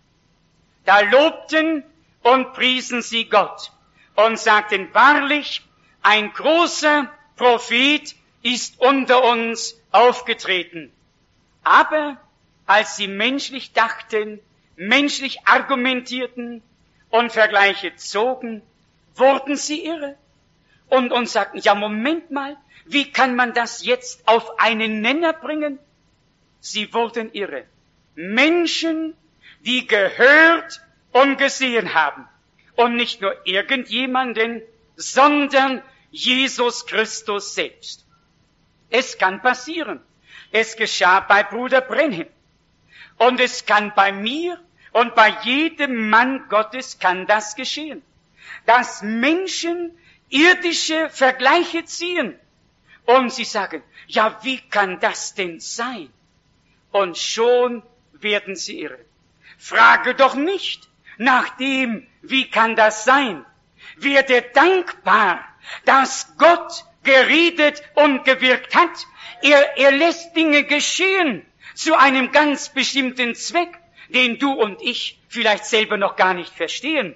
Da lobten und priesen sie Gott und sagten, wahrlich, ein großer Prophet ist unter uns aufgetreten. Aber als sie menschlich dachten, menschlich argumentierten und Vergleiche zogen, wurden sie irre und uns sagten, ja, Moment mal, wie kann man das jetzt auf einen Nenner bringen? Sie wurden irre. Menschen, die gehört und gesehen haben. Und nicht nur irgendjemanden, sondern Jesus Christus selbst. Es kann passieren. Es geschah bei Bruder Brenhem. Und es kann bei mir und bei jedem Mann Gottes kann das geschehen. Dass Menschen irdische Vergleiche ziehen. Und sie sagen, ja, wie kann das denn sein? Und schon werden sie irre. Frage doch nicht nach dem, wie kann das sein? Werde dankbar, dass Gott geredet und gewirkt hat. Er, er lässt Dinge geschehen zu einem ganz bestimmten Zweck, den du und ich vielleicht selber noch gar nicht verstehen.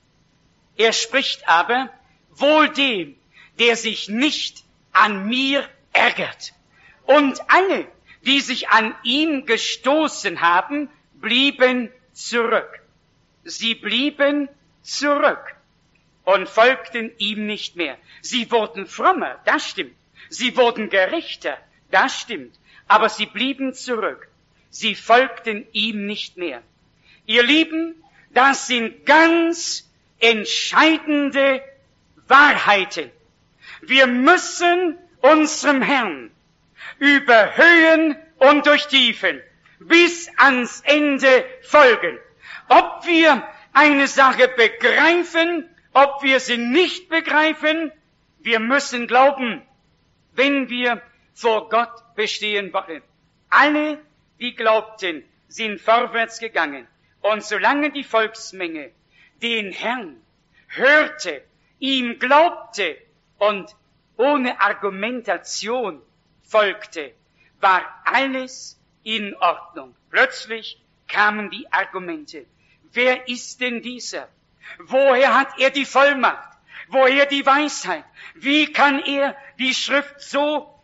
Er spricht aber, wohl dem, der sich nicht an mir ärgert. Und alle, die sich an ihn gestoßen haben, blieben zurück. Sie blieben zurück und folgten ihm nicht mehr. Sie wurden frommer, das stimmt. Sie wurden gerechter, das stimmt. Aber sie blieben zurück. Sie folgten ihm nicht mehr. Ihr Lieben, das sind ganz entscheidende Wahrheiten. Wir müssen unserem Herrn über Höhen und durch Tiefen bis ans Ende folgen. Ob wir eine Sache begreifen, ob wir sie nicht begreifen, wir müssen glauben, wenn wir vor Gott bestehen wollen. Alle, die glaubten, sind vorwärts gegangen. Und solange die Volksmenge den Herrn hörte, ihm glaubte und ohne Argumentation folgte, war alles in Ordnung. Plötzlich kamen die Argumente. Wer ist denn dieser? Woher hat er die Vollmacht? Woher die Weisheit? Wie kann er die Schrift so?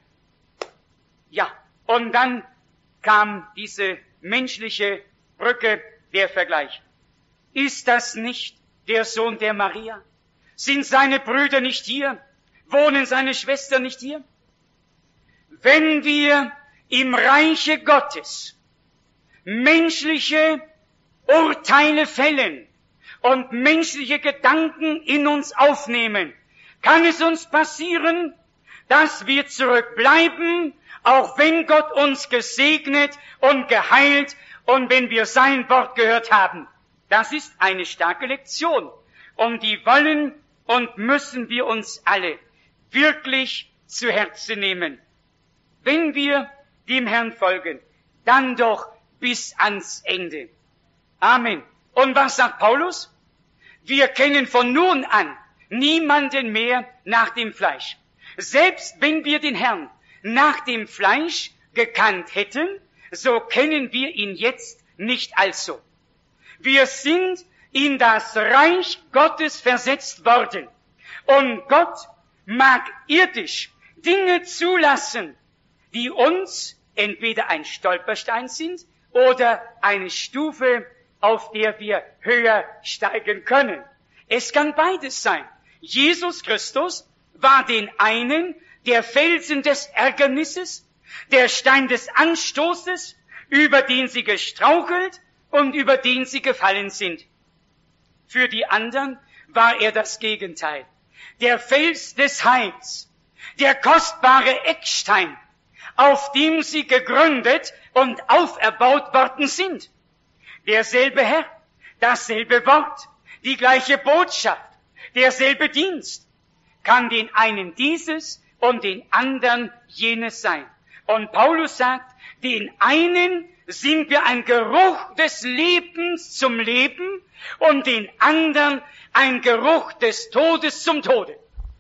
Ja, und dann kam diese menschliche Brücke, der Vergleich. Ist das nicht der Sohn der Maria? Sind seine Brüder nicht hier? Wohnen seine Schwestern nicht hier? Wenn wir im Reiche Gottes menschliche Urteile fällen und menschliche Gedanken in uns aufnehmen, kann es uns passieren, dass wir zurückbleiben, auch wenn Gott uns gesegnet und geheilt und wenn wir sein Wort gehört haben. Das ist eine starke Lektion. Und die wollen und müssen wir uns alle wirklich zu Herzen nehmen. Wenn wir dem Herrn folgen, dann doch bis ans Ende. Amen. Und was sagt Paulus? Wir kennen von nun an niemanden mehr nach dem Fleisch. Selbst wenn wir den Herrn nach dem Fleisch gekannt hätten, so kennen wir ihn jetzt nicht also. Wir sind in das Reich Gottes versetzt worden. Und Gott mag irdisch Dinge zulassen, die uns entweder ein Stolperstein sind oder eine Stufe, auf der wir höher steigen können. Es kann beides sein. Jesus Christus war den einen der Felsen des Ärgernisses, der Stein des Anstoßes, über den sie gestrauchelt und über den sie gefallen sind. Für die anderen war er das Gegenteil. der Fels des Heils, der kostbare Eckstein, auf dem sie gegründet und auferbaut worden sind. Derselbe Herr, dasselbe Wort, die gleiche Botschaft, derselbe Dienst, kann den einen dieses und den anderen jenes sein. Und Paulus sagt, den einen sind wir ein Geruch des Lebens zum Leben und den anderen ein Geruch des Todes zum Tode.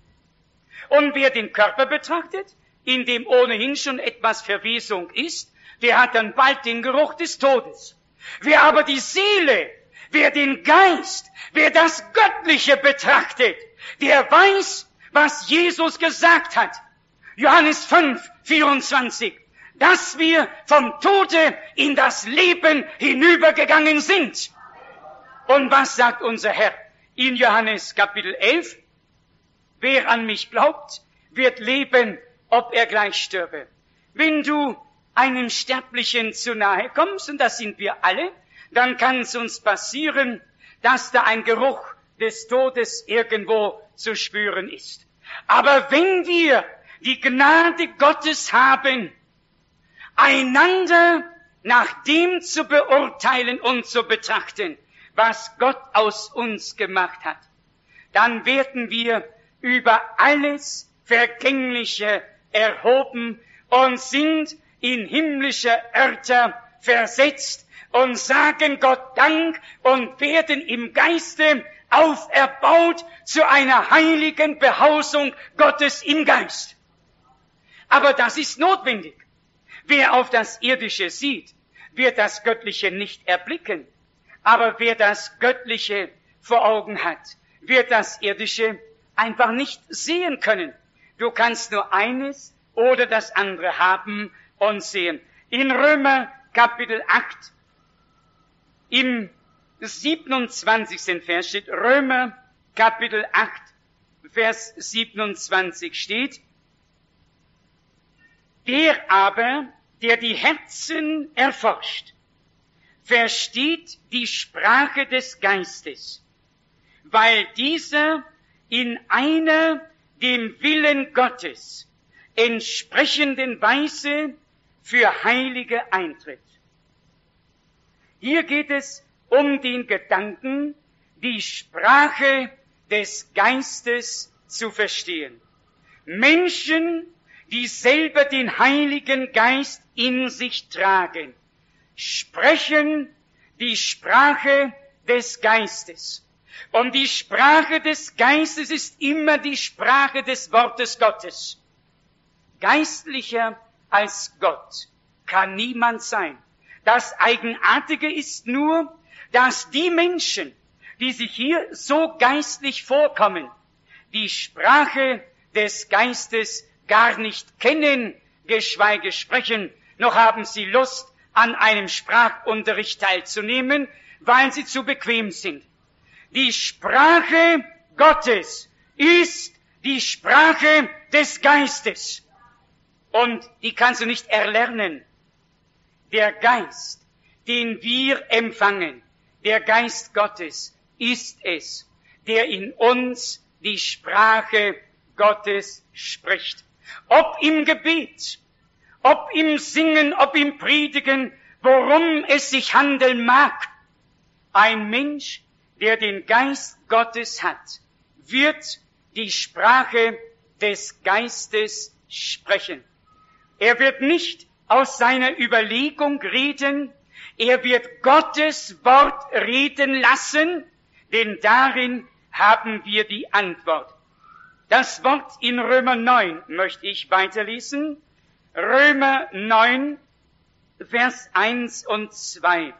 Und wer den Körper betrachtet, in dem ohnehin schon etwas Verwesung ist, der hat dann bald den Geruch des Todes. Wer aber die Seele, wer den Geist, wer das Göttliche betrachtet, der weiß, was Jesus gesagt hat. Johannes fünf, vierundzwanzig, dass wir vom Tode in das Leben hinübergegangen sind. Und was sagt unser Herr in Johannes Kapitel elf? Wer an mich glaubt, wird leben, ob er gleich stürbe. Wenn du einem Sterblichen zu nahe kommst, und das sind wir alle, dann kann es uns passieren, dass da ein Geruch des Todes irgendwo zu spüren ist. Aber wenn wir die Gnade Gottes haben, einander nach dem zu beurteilen und zu betrachten, was Gott aus uns gemacht hat, dann werden wir über alles Vergängliche erhoben und sind in himmlische Örter versetzt und sagen Gott Dank und werden im Geiste auferbaut zu einer heiligen Behausung Gottes im Geist. Aber das ist notwendig. Wer auf das Irdische sieht, wird das Göttliche nicht erblicken. Aber wer das Göttliche vor Augen hat, wird das Irdische einfach nicht sehen können. Du kannst nur eines oder das andere haben und sehen. In Römer Kapitel acht, im siebenundzwanzigsten Vers steht, Römer Kapitel acht, Vers siebenundzwanzig steht, der aber, der die Herzen erforscht, versteht die Sprache des Geistes, weil dieser in einer dem Willen Gottes entsprechenden Weise für Heilige eintritt. Hier geht es um den Gedanken, die Sprache des Geistes zu verstehen. Menschen, die selber den Heiligen Geist in sich tragen, sprechen die Sprache des Geistes. Und die Sprache des Geistes ist immer die Sprache des Wortes Gottes. Geistlicher als Gott kann niemand sein. Das Eigenartige ist nur, dass die Menschen, die sich hier so geistlich vorkommen, die Sprache des Geistes gar nicht kennen, geschweige sprechen, noch haben sie Lust, an einem Sprachunterricht teilzunehmen, weil sie zu bequem sind. Die Sprache Gottes ist die Sprache des Geistes. Und die kannst du nicht erlernen. Der Geist, den wir empfangen, der Geist Gottes, ist es, der in uns die Sprache Gottes spricht. Ob im Gebet, ob im Singen, ob im Predigen, worum es sich handeln mag. Ein Mensch, der den Geist Gottes hat, wird die Sprache des Geistes sprechen. Er wird nicht aus seiner Überlegung reden, er wird Gottes Wort reden lassen, denn darin haben wir die Antwort. Das Wort in Römer neun möchte ich weiterlesen. Römer neun, Vers eins und zwei.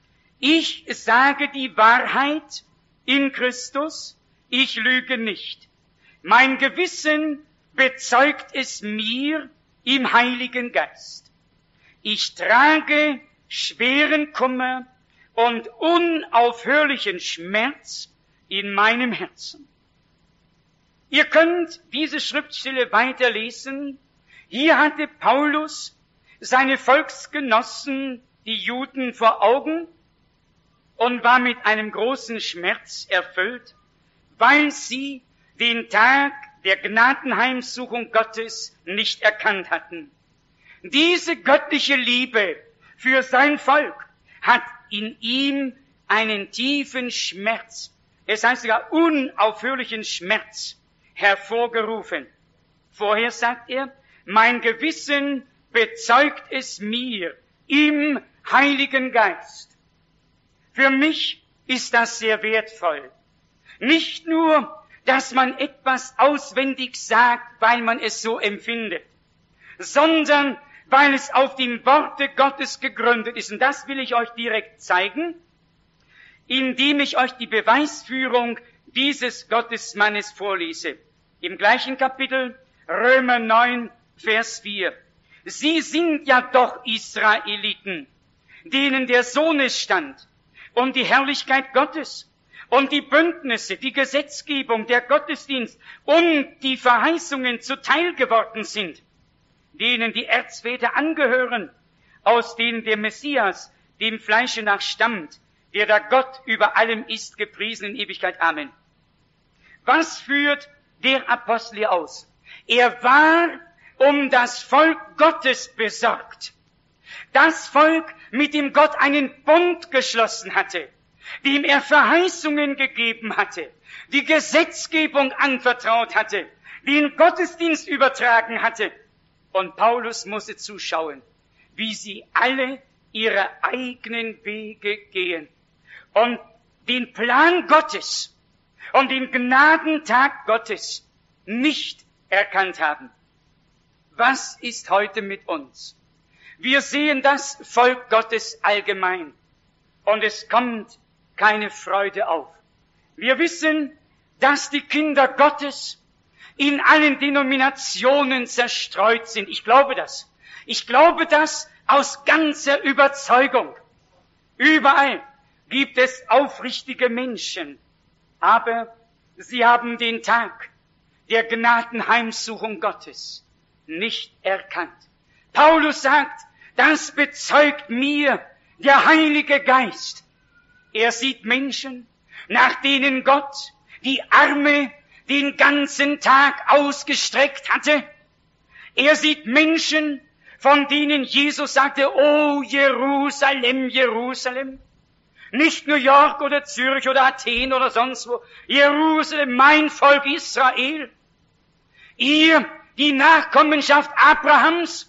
Ich sage die Wahrheit in Christus, ich lüge nicht. Mein Gewissen bezeugt es mir im Heiligen Geist. Ich trage schweren Kummer und unaufhörlichen Schmerz in meinem Herzen. Ihr könnt diese Schriftstelle weiterlesen. Hier hatte Paulus seine Volksgenossen, die Juden, vor Augen und war mit einem großen Schmerz erfüllt, weil sie den Tag der Gnadenheimsuchung Gottes nicht erkannt hatten. Diese göttliche Liebe für sein Volk hat in ihm einen tiefen Schmerz, es heißt sogar unaufhörlichen Schmerz, hervorgerufen. Vorher sagt er, mein Gewissen bezeugt es mir im Heiligen Geist. Für mich ist das sehr wertvoll. Nicht nur, dass man etwas auswendig sagt, weil man es so empfindet, sondern weil es auf die Worte Gottes gegründet ist. Und das will ich euch direkt zeigen, indem ich euch die Beweisführung dieses Gottesmannes vorlese. Im gleichen Kapitel, Römer neun, Vers vier. Sie sind ja doch Israeliten, denen der Sohnesstand und die Herrlichkeit Gottes und die Bündnisse, die Gesetzgebung, der Gottesdienst und die Verheißungen zuteil geworden sind, denen die Erzväter angehören, aus denen der Messias dem Fleische nach stammt, der da Gott über allem ist, gepriesen in Ewigkeit. Amen. Was führt der Apostel hier aus? Er war um das Volk Gottes besorgt. Das Volk, mit dem Gott einen Bund geschlossen hatte, dem er Verheißungen gegeben hatte, die Gesetzgebung anvertraut hatte, den Gottesdienst übertragen hatte. Und Paulus musste zuschauen, wie sie alle ihre eigenen Wege gehen und den Plan Gottes und den Gnadentag Gottes nicht erkannt haben. Was ist heute mit uns? Wir sehen das Volk Gottes allgemein und es kommt keine Freude auf. Wir wissen, dass die Kinder Gottes in allen Denominationen zerstreut sind. Ich glaube das. Ich glaube das aus ganzer Überzeugung. Überall gibt es aufrichtige Menschen, aber sie haben den Tag der Gnadenheimsuchung Gottes nicht erkannt. Paulus sagt, das bezeugt mir der Heilige Geist. Er sieht Menschen, nach denen Gott die Arme den ganzen Tag ausgestreckt hatte. Er sieht Menschen, von denen Jesus sagte, O Jerusalem, Jerusalem. Nicht New York oder Zürich oder Athen oder sonst wo. Jerusalem, mein Volk Israel. Ihr, die Nachkommenschaft Abrahams.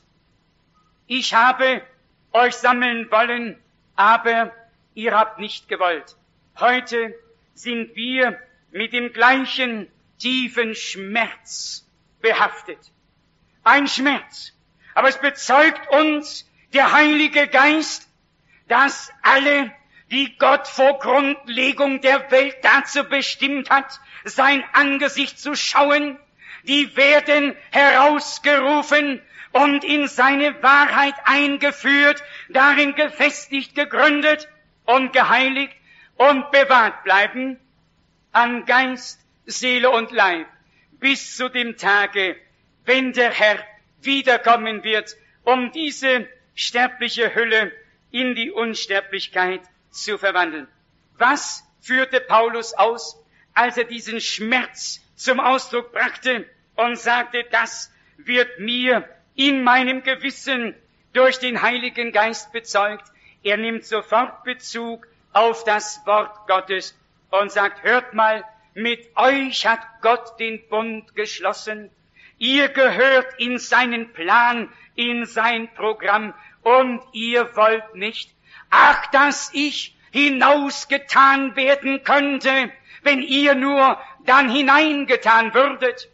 Ich habe euch sammeln wollen, aber ihr habt nicht gewollt. Heute sind wir mit dem gleichen tiefen Schmerz behaftet. Ein Schmerz. Aber es bezeugt uns der Heilige Geist, dass alle, die Gott vor Grundlegung der Welt dazu bestimmt hat, sein Angesicht zu schauen, die werden herausgerufen und in seine Wahrheit eingeführt, darin gefestigt, gegründet und geheiligt und bewahrt bleiben an Geist, Seele und Leib bis zu dem Tage, wenn der Herr wiederkommen wird, um diese sterbliche Hülle in die Unsterblichkeit zu verwandeln. Was führte Paulus aus, als er diesen Schmerz zum Ausdruck brachte und sagte, das wird mir in meinem Gewissen durch den Heiligen Geist bezeugt? Er nimmt sofort Bezug auf das Wort Gottes und sagt, hört mal, mit euch hat Gott den Bund geschlossen. Ihr gehört in seinen Plan, in sein Programm und ihr wollt nicht. Ach, dass ich hinausgetan werden könnte, wenn ihr nur dann hineingetan würdet.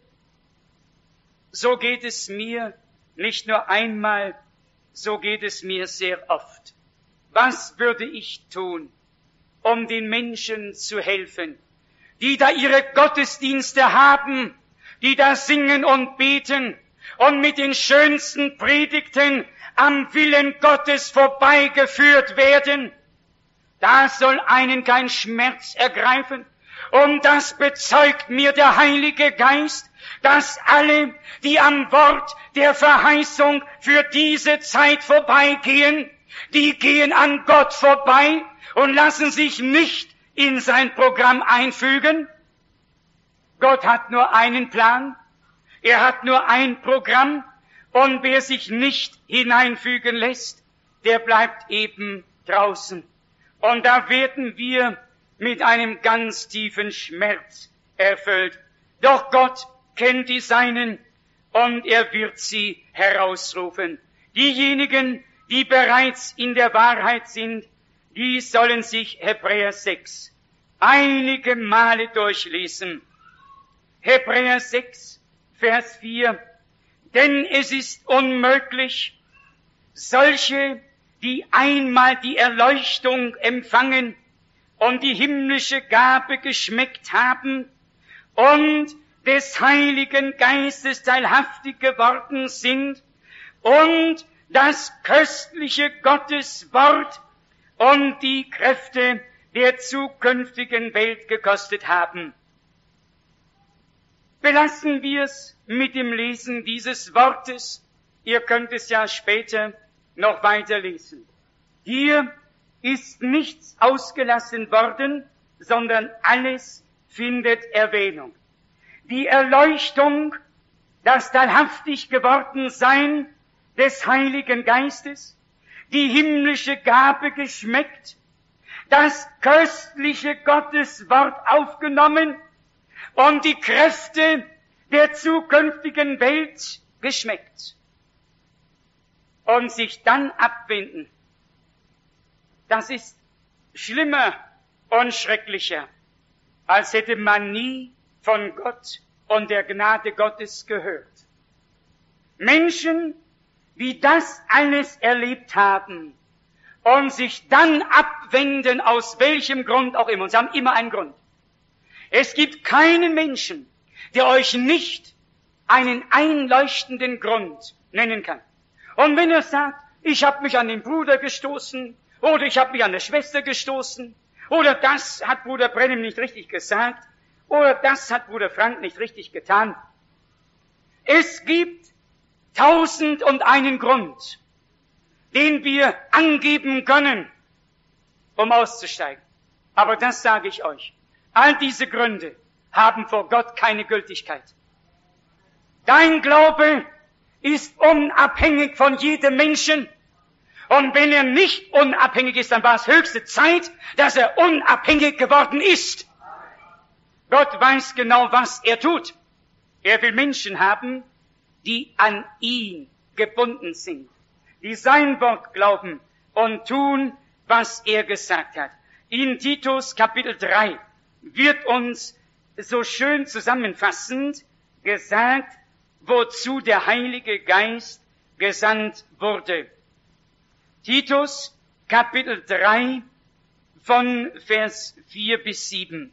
So geht es mir nicht nur einmal, so geht es mir sehr oft. Was würde ich tun, um den Menschen zu helfen, die da ihre Gottesdienste haben, die da singen und beten und mit den schönsten Predigten am Willen Gottes vorbeigeführt werden? Da soll einen kein Schmerz ergreifen. Und das bezeugt mir der Heilige Geist, dass alle, die am Wort der Verheißung für diese Zeit vorbeigehen, die gehen an Gott vorbei und lassen sich nicht in sein Programm einfügen. Gott hat nur einen Plan, er hat nur ein Programm, und wer sich nicht hineinfügen lässt, der bleibt eben draußen. Und da werden wir mit einem ganz tiefen Schmerz erfüllt. Doch Gott kennt die Seinen und er wird sie herausrufen. Diejenigen, die bereits in der Wahrheit sind, die sollen sich Hebräer sechs einige Male durchlesen. Hebräer sechs, Vers vier. Denn es ist unmöglich, solche, die einmal die Erleuchtung empfangen und die himmlische Gabe geschmeckt haben und des Heiligen Geistes teilhaftig geworden sind und das köstliche Gotteswort und die Kräfte der zukünftigen Welt gekostet haben. Belassen wir es mit dem Lesen dieses Wortes. Ihr könnt es ja später noch weiter lesen. Hier ist nichts ausgelassen worden, sondern alles findet Erwähnung. Die Erleuchtung, das teilhaftig geworden Sein des Heiligen Geistes, die himmlische Gabe geschmeckt, das köstliche Gotteswort aufgenommen und die Kräfte der zukünftigen Welt geschmeckt. Und sich dann abwenden, das ist schlimmer und schrecklicher, als hätte man nie von Gott und der Gnade Gottes gehört. Menschen, die das alles erlebt haben und sich dann abwenden, aus welchem Grund auch immer, und sie haben immer einen Grund. Es gibt keinen Menschen, der euch nicht einen einleuchtenden Grund nennen kann. Und wenn er sagt, ich habe mich an den Bruder gestoßen, oder ich habe mich an der Schwester gestoßen, oder das hat Bruder Brennem nicht richtig gesagt, oder das hat Bruder Frank nicht richtig getan. Es gibt tausend und einen Grund, den wir angeben können, um auszusteigen. Aber das sage ich euch. All diese Gründe haben vor Gott keine Gültigkeit. Dein Glaube ist unabhängig von jedem Menschen. Und wenn er nicht unabhängig ist, dann war es höchste Zeit, dass er unabhängig geworden ist. Gott weiß genau, was er tut. Er will Menschen haben, die an ihn gebunden sind, die sein Wort glauben und tun, was er gesagt hat. In Titus Kapitel drei wird uns so schön zusammenfassend gesagt, wozu der Heilige Geist gesandt wurde. Titus Kapitel drei von Vers vier bis sieben.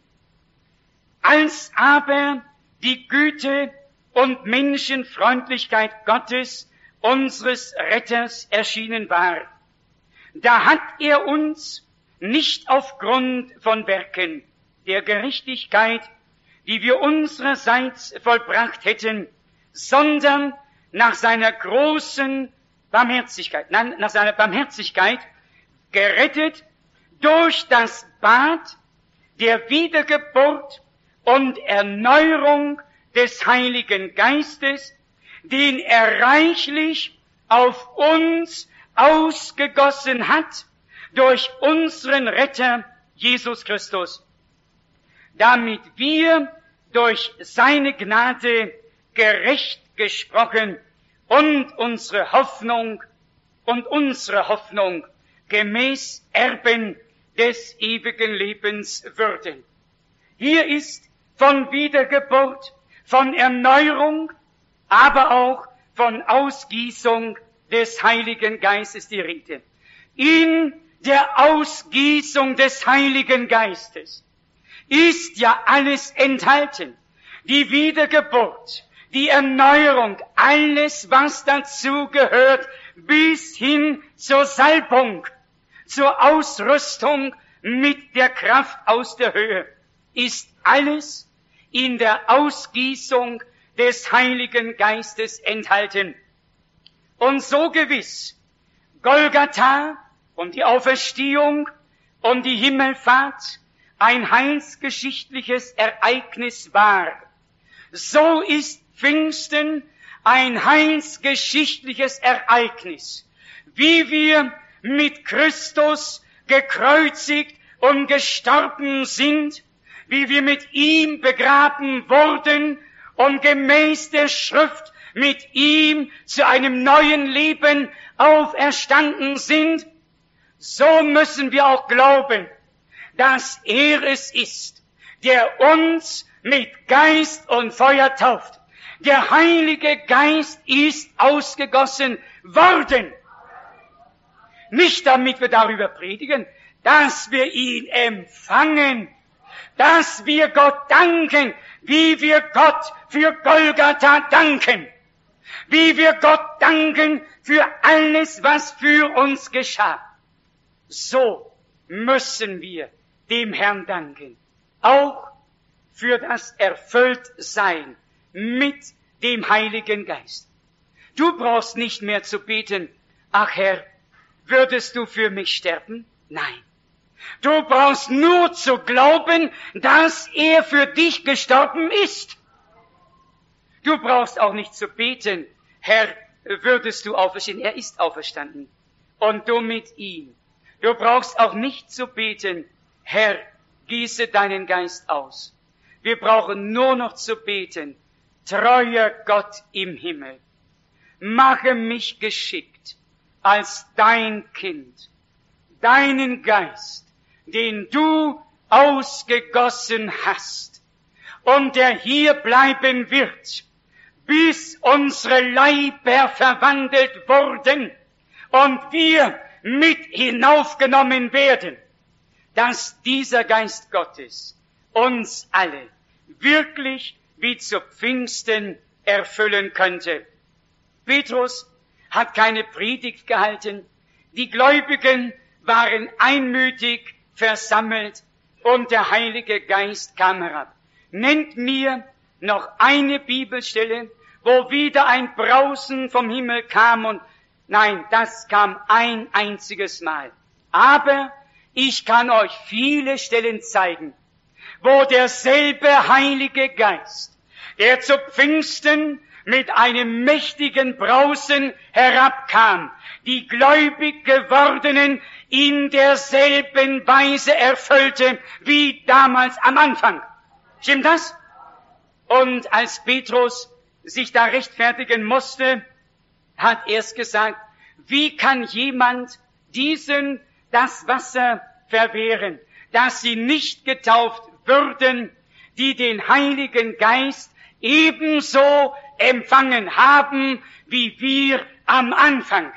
Als aber die Güte und Menschenfreundlichkeit Gottes, unseres Retters, erschienen war, da hat er uns nicht aufgrund von Werken der Gerechtigkeit, die wir unsererseits vollbracht hätten, sondern nach seiner großen Barmherzigkeit, nein, nach seiner Barmherzigkeit gerettet durch das Bad der Wiedergeburt und Erneuerung des Heiligen Geistes, den er reichlich auf uns ausgegossen hat durch unseren Retter Jesus Christus, damit wir durch seine Gnade gerecht gesprochen und unsere Hoffnung und unsere Hoffnung gemäß Erben des ewigen Lebens würden. Hier ist von Wiedergeburt, von Erneuerung, aber auch von Ausgießung des Heiligen Geistes die Rede. In der Ausgießung des Heiligen Geistes ist ja alles enthalten. Die Wiedergeburt, die Erneuerung, alles, was dazu gehört, bis hin zur Salbung, zur Ausrüstung mit der Kraft aus der Höhe, ist alles in der Ausgießung des Heiligen Geistes enthalten. Und so gewiss Golgatha und die Auferstehung und die Himmelfahrt ein heilsgeschichtliches Ereignis war, So ist Pfingsten ein heilsgeschichtliches Ereignis, wie wir mit Christus gekreuzigt und gestorben sind, wie wir mit ihm begraben wurden und gemäß der Schrift mit ihm zu einem neuen Leben auferstanden sind, so müssen wir auch glauben, dass er es ist, der uns mit Geist und Feuer tauft. Der Heilige Geist ist ausgegossen worden. Nicht damit wir darüber predigen, dass wir ihn empfangen, dass wir Gott danken, wie wir Gott für Golgatha danken, wie wir Gott danken für alles, was für uns geschah. So müssen wir dem Herrn danken, auch für das Erfülltsein mit dem Heiligen Geist. Du brauchst nicht mehr zu beten, ach Herr, würdest du für mich sterben? Nein. Du brauchst nur zu glauben, dass er für dich gestorben ist. Du brauchst auch nicht zu beten, Herr, würdest du auferstehen? Er ist auferstanden. Und du mit ihm. Du brauchst auch nicht zu beten, Herr, gieße deinen Geist aus. Wir brauchen nur noch zu beten, treuer Gott im Himmel, mache mich geschickt als dein Kind, deinen Geist, den du ausgegossen hast und der hier bleiben wird, bis unsere Leiber verwandelt wurden und wir mit hinaufgenommen werden, dass dieser Geist Gottes uns alle wirklich wie zu Pfingsten erfüllen könnte. Petrus hat keine Predigt gehalten, die Gläubigen waren einmütig versammelt und der Heilige Geist kam herab. Nennt mir noch eine Bibelstelle, wo wieder ein Brausen vom Himmel kam und nein, das kam ein einziges Mal. Aber ich kann euch viele Stellen zeigen, wo derselbe Heilige Geist, der zu Pfingsten mit einem mächtigen Brausen herabkam, die gläubig gewordenen in derselben Weise erfüllte wie damals am Anfang. Stimmt das? Und als Petrus sich da rechtfertigen musste, hat erst gesagt, wie kann jemand diesen das Wasser verwehren, dass sie nicht getauft würden, die den Heiligen Geist ebenso empfangen haben, wie wir am Anfang.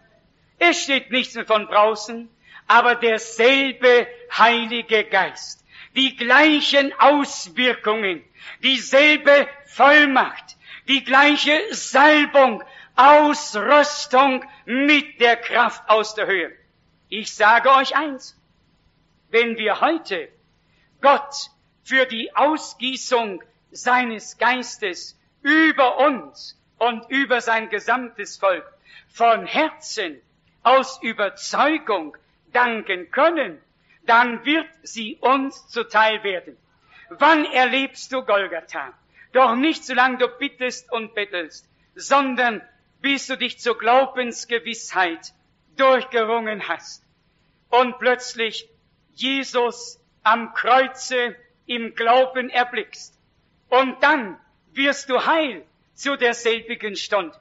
Es steht nichts mehr von Brausen, aber derselbe Heilige Geist, die gleichen Auswirkungen, dieselbe Vollmacht, die gleiche Salbung, Ausrüstung mit der Kraft aus der Höhe. Ich sage euch eins, wenn wir heute Gott für die Ausgießung seines Geistes über uns und über sein gesamtes Volk von Herzen aus Überzeugung danken können, dann wird sie uns zuteil werden. Wann erlebst du Golgatha? Doch nicht solange du bittest und bettelst, sondern bis du dich zur Glaubensgewissheit durchgerungen hast und plötzlich Jesus am Kreuze im Glauben erblickst. Und dann wirst du heil zu derselbigen Stunde.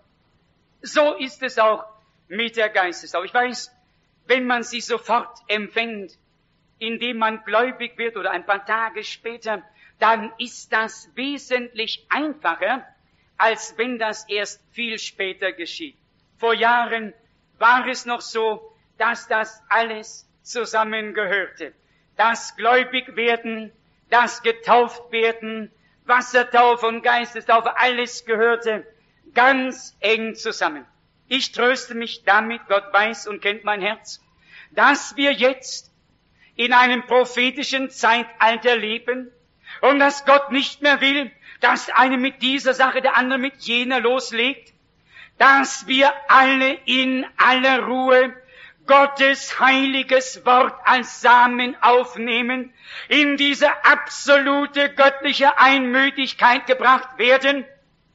So ist es auch mit der Geistestaufe. Ich weiß, wenn man sie sofort empfängt, indem man gläubig wird oder ein paar Tage später, dann ist das wesentlich einfacher, als wenn das erst viel später geschieht. Vor Jahren war es noch so, dass das alles zusammengehörte. Das gläubig werden, das getauft werden, Wassertaufe und Geistestaufe, alles gehörte ganz eng zusammen. Ich tröste mich damit, Gott weiß und kennt mein Herz, dass wir jetzt in einem prophetischen Zeitalter leben und dass Gott nicht mehr will, dass eine mit dieser Sache, der andere mit jener loslegt, dass wir alle in aller Ruhe Gottes heiliges Wort als Samen aufnehmen, in diese absolute göttliche Einmütigkeit gebracht werden,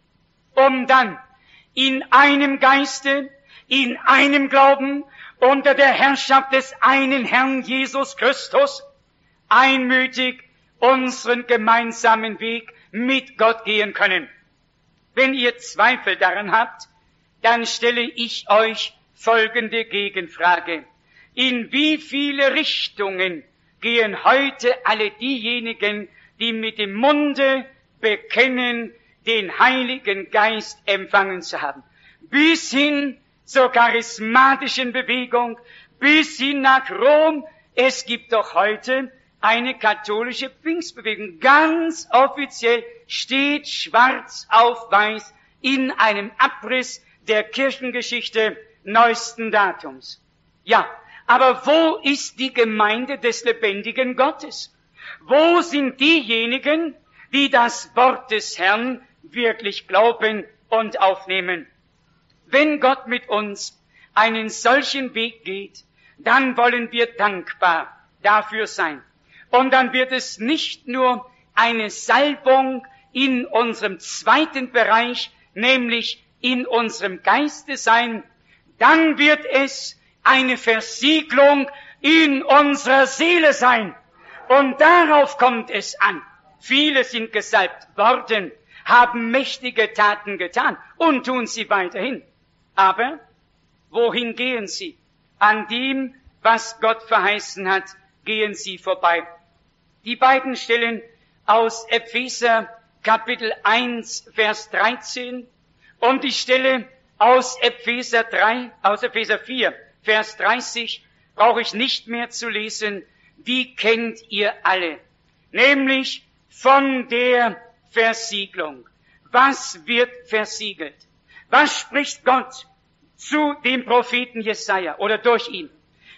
um dann in einem Geiste, in einem Glauben, unter der Herrschaft des einen Herrn Jesus Christus, einmütig unseren gemeinsamen Weg mit Gott gehen können. Wenn ihr Zweifel daran habt, dann stelle ich euch folgende Gegenfrage. In wie viele Richtungen gehen heute alle diejenigen, die mit dem Munde bekennen, den Heiligen Geist empfangen zu haben? Bis hin zur charismatischen Bewegung, bis hin nach Rom. Es gibt doch heute eine katholische Pfingstbewegung. Ganz offiziell steht schwarz auf weiß in einem Abriss der Kirchengeschichte neuesten Datums. Ja, aber wo ist die Gemeinde des lebendigen Gottes? Wo sind diejenigen, die das Wort des Herrn wirklich glauben und aufnehmen? Wenn Gott mit uns einen solchen Weg geht, dann wollen wir dankbar dafür sein. Und dann wird es nicht nur eine Salbung in unserem zweiten Bereich, nämlich in unserem Geiste sein, dann wird es eine Versiegelung in unserer Seele sein. Und darauf kommt es an. Viele sind gesalbt worden, haben mächtige Taten getan und tun sie weiterhin. Aber wohin gehen sie? An dem, was Gott verheißen hat, gehen sie vorbei. Die beiden Stellen aus Epheser Kapitel eins, Vers dreizehn und die Stelle aus Epheser drei, aus Epheser vier, Vers dreißig, brauche ich nicht mehr zu lesen, die kennt ihr alle. Nämlich von der Versiegelung. Was wird versiegelt? Was spricht Gott zu dem Propheten Jesaja oder durch ihn?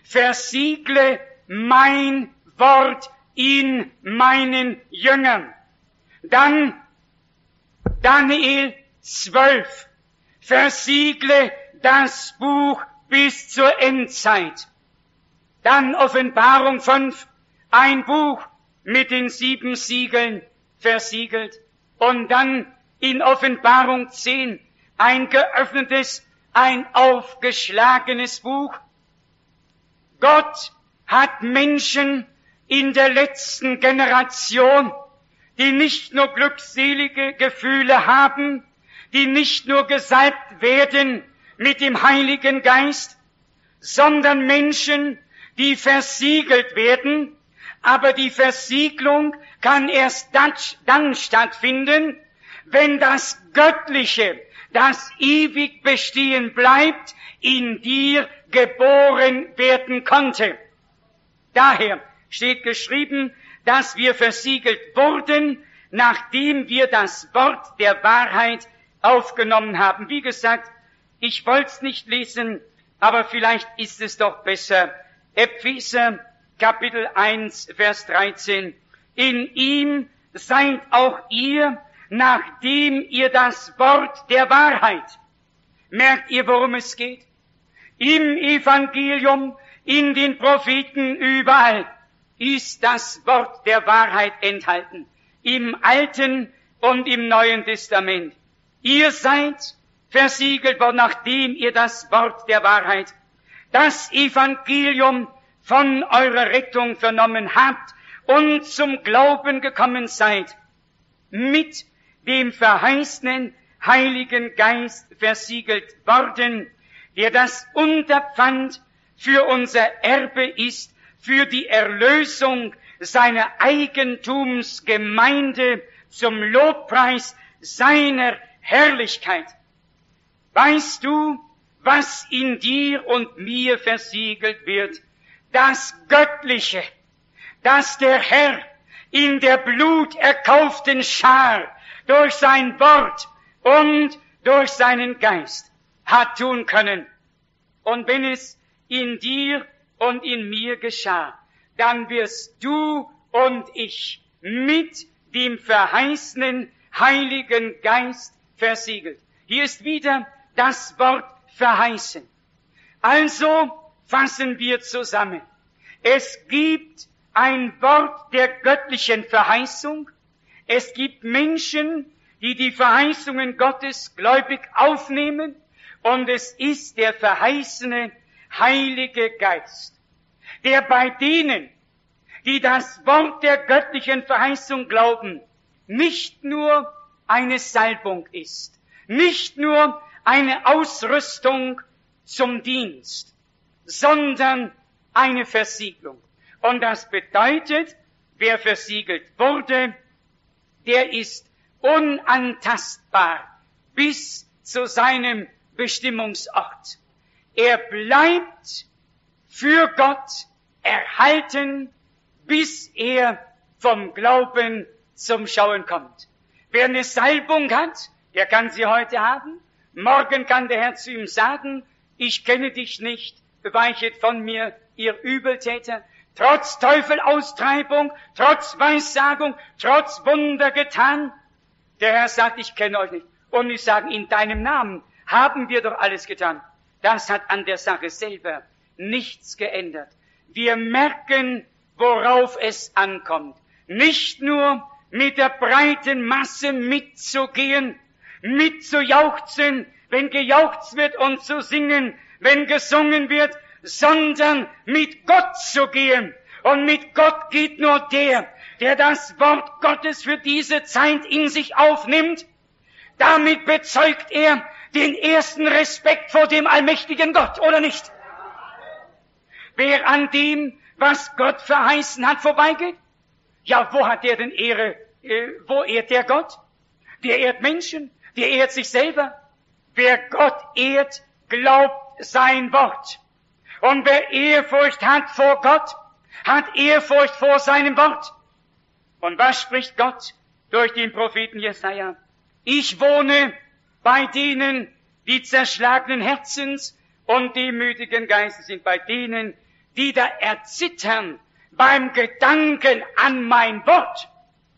Versiegle mein Wort in meinen Jüngern. Dann Daniel zwölf. Versiegle das Buch bis zur Endzeit. Dann Offenbarung fünf. Ein Buch mit den sieben Siegeln versiegelt. Und dann in Offenbarung zehn ein geöffnetes, ein aufgeschlagenes Buch. Gott hat Menschen in der letzten Generation, die nicht nur glückselige Gefühle haben, die nicht nur gesalbt werden mit dem Heiligen Geist, sondern Menschen, die versiegelt werden. Aber die Versiegelung kann erst dann stattfinden, wenn das Göttliche, das ewig bestehen bleibt, in dir geboren werden konnte. Daher steht geschrieben, dass wir versiegelt wurden, nachdem wir das Wort der Wahrheit aufgenommen haben. Wie gesagt, ich wollte es nicht lesen, aber vielleicht ist es doch besser. Epheser Kapitel eins, Vers dreizehn. In ihm seid auch ihr, nachdem ihr das Wort der Wahrheit. Merkt ihr, worum es geht? Im Evangelium, in den Propheten, überall ist das Wort der Wahrheit enthalten. Im Alten und im Neuen Testament. Ihr seid versiegelt worden, nachdem ihr das Wort der Wahrheit, das Evangelium von eurer Rettung vernommen habt und zum Glauben gekommen seid, mit dem verheißenen Heiligen Geist versiegelt worden, der das Unterpfand für unser Erbe ist, für die Erlösung seiner Eigentumsgemeinde zum Lobpreis seiner Herrlichkeit. Weißt du, was in dir und mir versiegelt wird? Das Göttliche, das der Herr in der bluterkauften Schar durch sein Wort und durch seinen Geist hat tun können. Und wenn es in dir und in mir geschah, dann wirst du und ich mit dem verheißenen Heiligen Geist versiegelt. Hier ist wieder das Wort verheißen. Also fassen wir zusammen. Es gibt ein Wort der göttlichen Verheißung. Es gibt Menschen, die die Verheißungen Gottes gläubig aufnehmen. Und es ist der verheißene Heilige Geist, der bei denen, die das Wort der göttlichen Verheißung glauben, nicht nur eine Salbung ist, nicht nur eine Ausrüstung zum Dienst, sondern eine Versiegelung. Und das bedeutet, wer versiegelt wurde, der ist unantastbar bis zu seinem Bestimmungsort. Er bleibt für Gott erhalten, bis er vom Glauben zum Schauen kommt. Wer eine Salbung hat, der kann sie heute haben. Morgen kann der Herr zu ihm sagen, ich kenne dich nicht, weichet von mir, ihr Übeltäter. Trotz Teufelaustreibung, trotz Weissagung, trotz Wunder getan. Der Herr sagt, ich kenne euch nicht. Und ich sage, in deinem Namen haben wir doch alles getan. Das hat an der Sache selber nichts geändert. Wir merken, worauf es ankommt. Nicht nur mit der breiten Masse mitzugehen, mitzujauchzen, wenn gejauchzt wird und zu singen, wenn gesungen wird, sondern mit Gott zu gehen. Und mit Gott geht nur der, der das Wort Gottes für diese Zeit in sich aufnimmt. Damit bezeugt er den ersten Respekt vor dem allmächtigen Gott, oder nicht? Wer an dem, was Gott verheißen hat, vorbeigeht? Ja, wo hat der denn Ehre? Äh, wo ehrt der Gott? Der ehrt Menschen, der ehrt sich selber. Wer Gott ehrt, glaubt sein Wort. Und wer Ehrfurcht hat vor Gott, hat Ehrfurcht vor seinem Wort. Und was spricht Gott durch den Propheten Jesaja? Ich wohne bei denen, die zerschlagenen Herzens und demütigen Geistes sind, bei denen, die da erzittern beim Gedanken an mein Wort.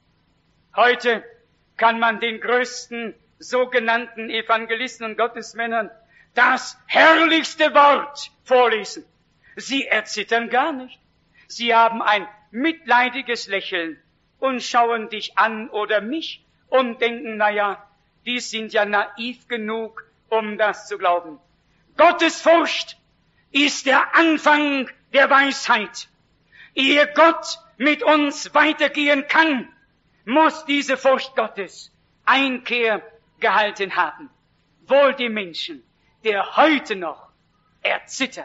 Heute kann man den größten sogenannten Evangelisten und Gottesmännern das herrlichste Wort vorlesen. Sie erzittern gar nicht. Sie haben ein mitleidiges Lächeln und schauen dich an oder mich und denken, na ja, die sind ja naiv genug, um das zu glauben. Gottesfurcht ist der Anfang der Weisheit. Ehe Gott mit uns weitergehen kann, muss diese Furcht Gottes Einkehr gehalten haben. Wohl dem Menschen, der heute noch erzittert,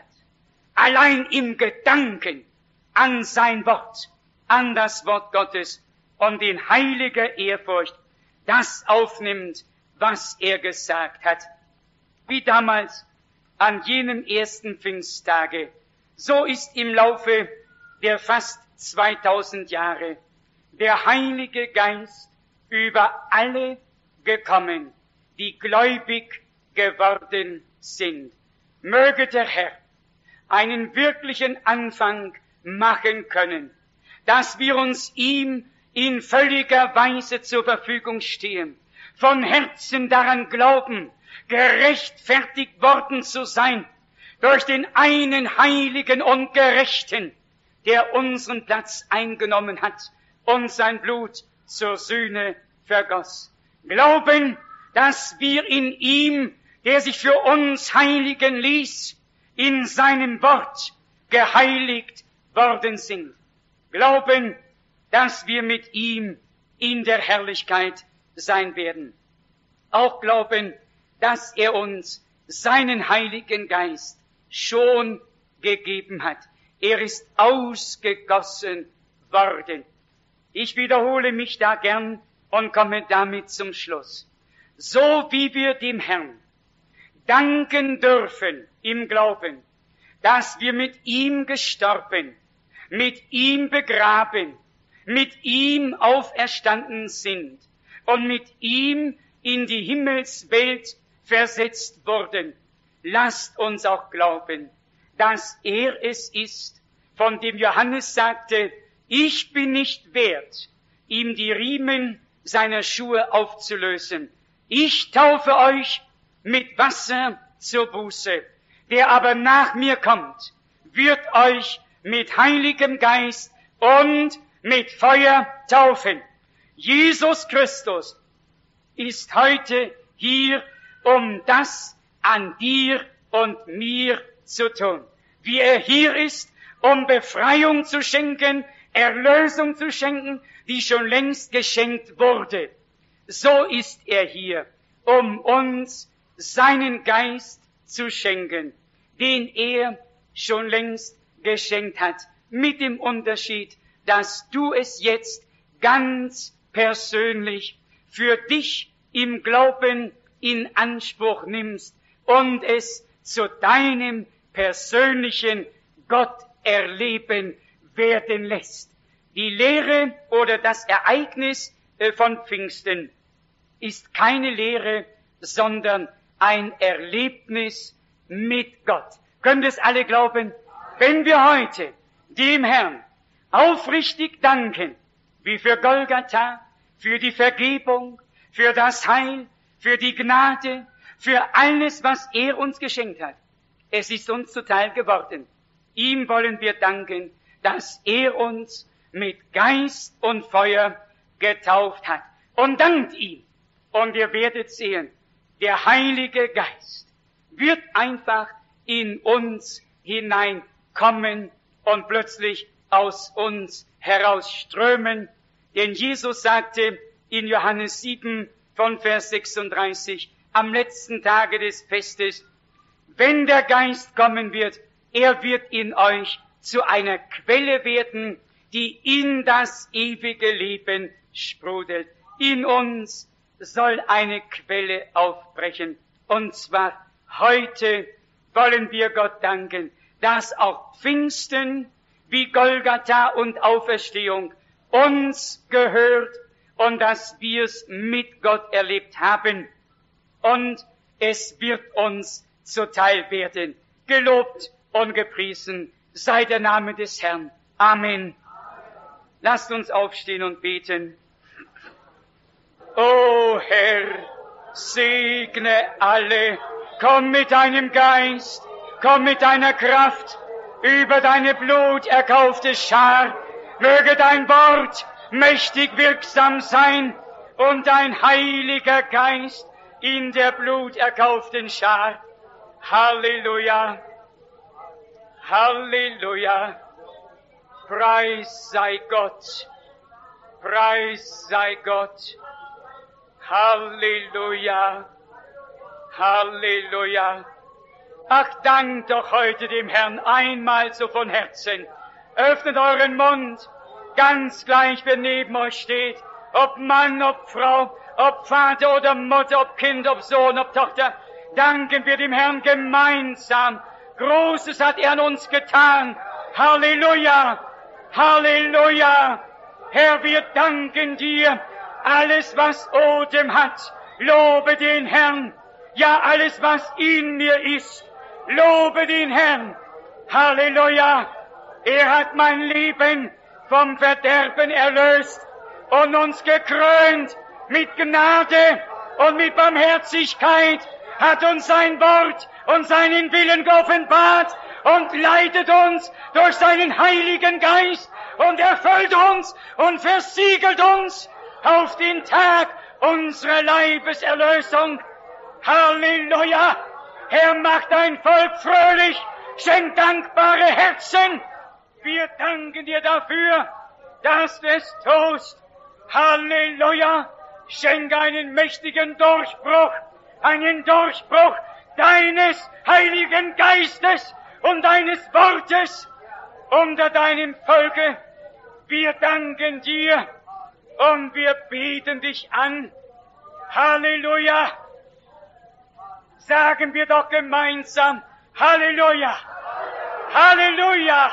allein im Gedanken an sein Wort, an das Wort Gottes und in heiliger Ehrfurcht das aufnimmt, was er gesagt hat. Wie damals an jenem ersten Pfingsttage, so ist im Laufe der fast zweitausend Jahre der Heilige Geist über alle gekommen, die gläubig geworden sind. Möge der Herr einen wirklichen Anfang machen können, dass wir uns ihm in völliger Weise zur Verfügung stehen, von Herzen daran glauben, gerechtfertigt worden zu sein durch den einen Heiligen und Gerechten, der unseren Platz eingenommen hat und sein Blut zur Sühne vergoss. Glauben, dass wir in ihm, der sich für uns heiligen ließ, in seinem Wort geheiligt worden sind. Glauben, dass wir mit ihm in der Herrlichkeit sein werden. Auch glauben, dass er uns seinen Heiligen Geist schon gegeben hat. Er ist ausgegossen worden. Ich wiederhole mich da gern und komme damit zum Schluss. So wie wir dem Herrn danken dürfen im Glauben, dass wir mit ihm gestorben, mit ihm begraben, mit ihm auferstanden sind und mit ihm in die Himmelswelt versetzt wurden. Lasst uns auch glauben, dass er es ist, von dem Johannes sagte, ich bin nicht wert, ihm die Riemen seiner Schuhe aufzulösen. Ich taufe euch mit Wasser zur Buße. Der aber nach mir kommt, wird euch mit Heiligem Geist und mit Feuer taufen. Jesus Christus ist heute hier, um das an dir und mir zu tun. Wie er hier ist, um Befreiung zu schenken, Erlösung zu schenken, die schon längst geschenkt wurde. So ist er hier, um uns seinen Geist zu schenken, den er schon längst geschenkt hat, mit dem Unterschied, dass du es jetzt ganz persönlich für dich im Glauben in Anspruch nimmst und es zu deinem persönlichen Gotterleben werden lässt. Die Lehre oder das Ereignis von Pfingsten ist keine Lehre, sondern ein Erlebnis mit Gott. Können es alle glauben? Wenn wir heute dem Herrn aufrichtig danken, wie für Golgatha, für die Vergebung, für das Heil, für die Gnade, für alles, was er uns geschenkt hat. Es ist uns zuteil geworden. Ihm wollen wir danken, dass er uns mit Geist und Feuer getauft hat. Und dankt ihm. Und ihr werdet sehen, der Heilige Geist wird einfach in uns hineinkommen und plötzlich aus uns herausströmen. Denn Jesus sagte in Johannes sieben von Vers sechsunddreißig, am letzten Tage des Festes, wenn der Geist kommen wird, er wird in euch zu einer Quelle werden, die in das ewige Leben sprudelt. In uns soll eine Quelle aufbrechen. Und zwar heute wollen wir Gott danken, dass auch Pfingsten wie Golgatha und Auferstehung uns gehört und dass wir es mit Gott erlebt haben. Und es wird uns zuteil werden. Gelobt und gepriesen sei der Name des Herrn. Amen. Lasst uns aufstehen und beten. O Herr, segne alle. Komm mit deinem Geist, komm mit deiner Kraft über deine bluterkaufte Schar. Möge dein Wort mächtig wirksam sein und dein Heiliger Geist in der bluterkauften Schar. Halleluja, Halleluja. Preis sei Gott, Preis sei Gott. Halleluja, Halleluja. Ach, dankt doch heute dem Herrn einmal so von Herzen. Öffnet euren Mund, ganz gleich, wer neben euch steht, ob Mann, ob Frau, ob Vater oder Mutter, ob Kind, ob Sohn, ob Tochter. Danken wir dem Herrn gemeinsam. Großes hat er an uns getan. Halleluja, Halleluja. Herr, wir danken dir. Alles, was Odem hat, lobe den Herrn. Ja, alles, was in mir ist, lobe den Herrn. Halleluja. Er hat mein Leben vom Verderben erlöst und uns gekrönt mit Gnade und mit Barmherzigkeit, hat uns sein Wort und seinen Willen geoffenbart und leitet uns durch seinen Heiligen Geist und erfüllt uns und versiegelt uns auf den Tag unserer Leibeserlösung. Halleluja! Herr, mach dein Volk fröhlich, schenk dankbare Herzen. Wir danken dir dafür, dass du es tust. Halleluja! Schenk einen mächtigen Durchbruch, einen Durchbruch deines Heiligen Geistes und deines Wortes unter deinem Volke. Wir danken dir und wir beten dich an. Halleluja! Sagen wir doch gemeinsam, Halleluja! Halleluja!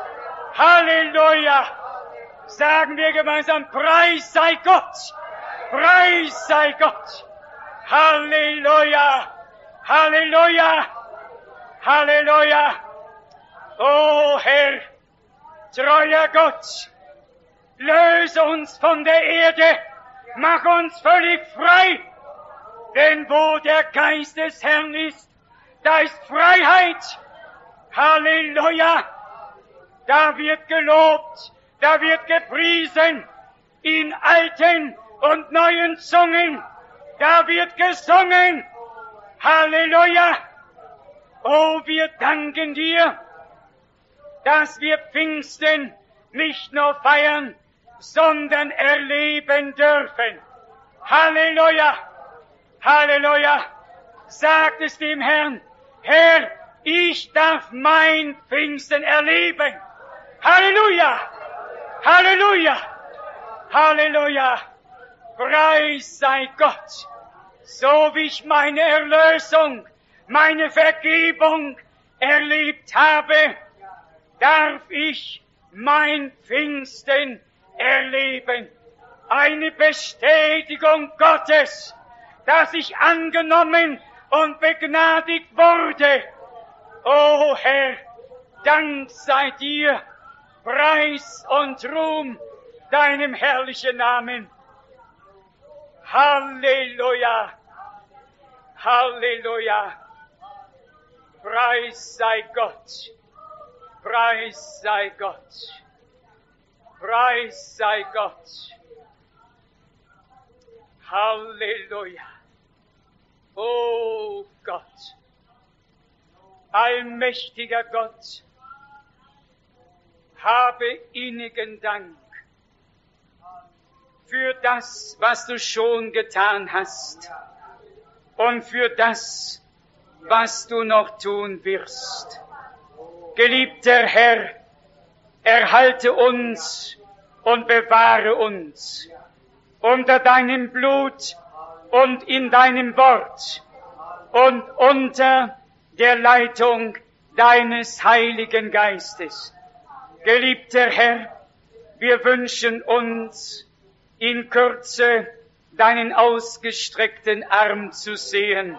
Halleluja! Sagen wir gemeinsam, Preis sei Gott! Preis sei Gott! Halleluja! Halleluja! Halleluja! O Herr, treuer Gott, löse uns von der Erde, mach uns völlig frei, denn wo der Geist des Herrn ist, da ist Freiheit. Halleluja! Da wird gelobt, da wird gepriesen, in alten und neuen Zungen, da wird gesungen. Halleluja! Oh, wir danken dir, dass wir Pfingsten nicht nur feiern, sondern erleben dürfen. Halleluja! Halleluja! Sagt es dem Herrn, Herr, ich darf mein Pfingsten erleben. Halleluja! Halleluja! Halleluja! Preis sei Gott! So wie ich meine Erlösung, meine Vergebung erlebt habe, darf ich mein Pfingsten erleben. Eine Bestätigung Gottes, dass ich angenommen und begnadigt wurde. O Herr, Dank sei dir, Preis und Ruhm deinem herrlichen Namen. Halleluja, Halleluja, Preis sei Gott, Preis sei Gott, Preis sei Gott, Halleluja, o Gott, allmächtiger Gott, habe innigen Dank für das, was du schon getan hast und für das, was du noch tun wirst. Geliebter Herr, erhalte uns und bewahre uns unter deinem Blut und in deinem Wort und unter der Leitung deines Heiligen Geistes. Geliebter Herr, wir wünschen uns in Kürze deinen ausgestreckten Arm zu sehen.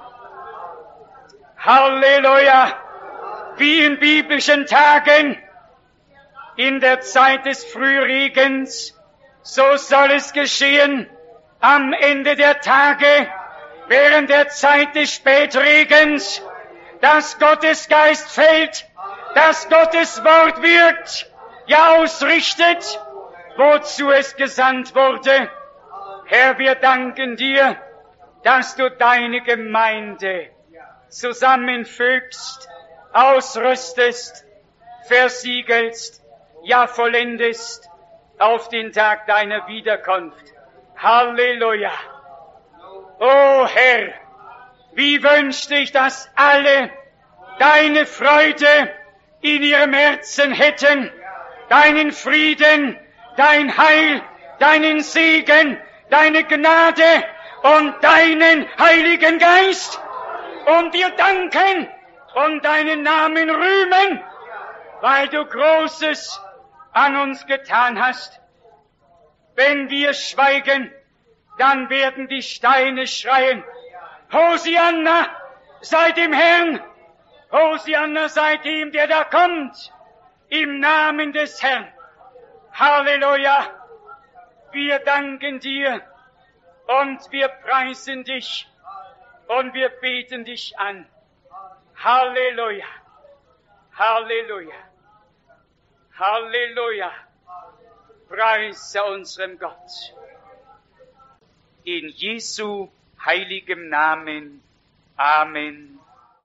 Halleluja! Wie in biblischen Tagen, in der Zeit des Frühregens, so soll es geschehen am Ende der Tage, während der Zeit des Spätregens, dass Gottes Geist fällt, dass Gottes Wort wirkt, ja ausrichtet, wozu es gesandt wurde. Herr, wir danken dir, dass du deine Gemeinde zusammenfügst, ausrüstest, versiegelst, ja vollendest auf den Tag deiner Wiederkunft. Halleluja! O Herr, wie wünschte ich, dass alle deine Freude in ihrem Herzen hätten, deinen Frieden, dein Heil, deinen Segen, deine Gnade und deinen Heiligen Geist. Und wir danken und deinen Namen rühmen, weil du Großes an uns getan hast. Wenn wir schweigen, dann werden die Steine schreien. Hosianna sei dem Herrn, Hosianna sei dem, der da kommt, im Namen des Herrn. Halleluja! Wir danken dir und wir preisen dich und wir beten dich an. Halleluja! Halleluja! Halleluja! Preise unserem Gott. In Jesu heiligem Namen. Amen.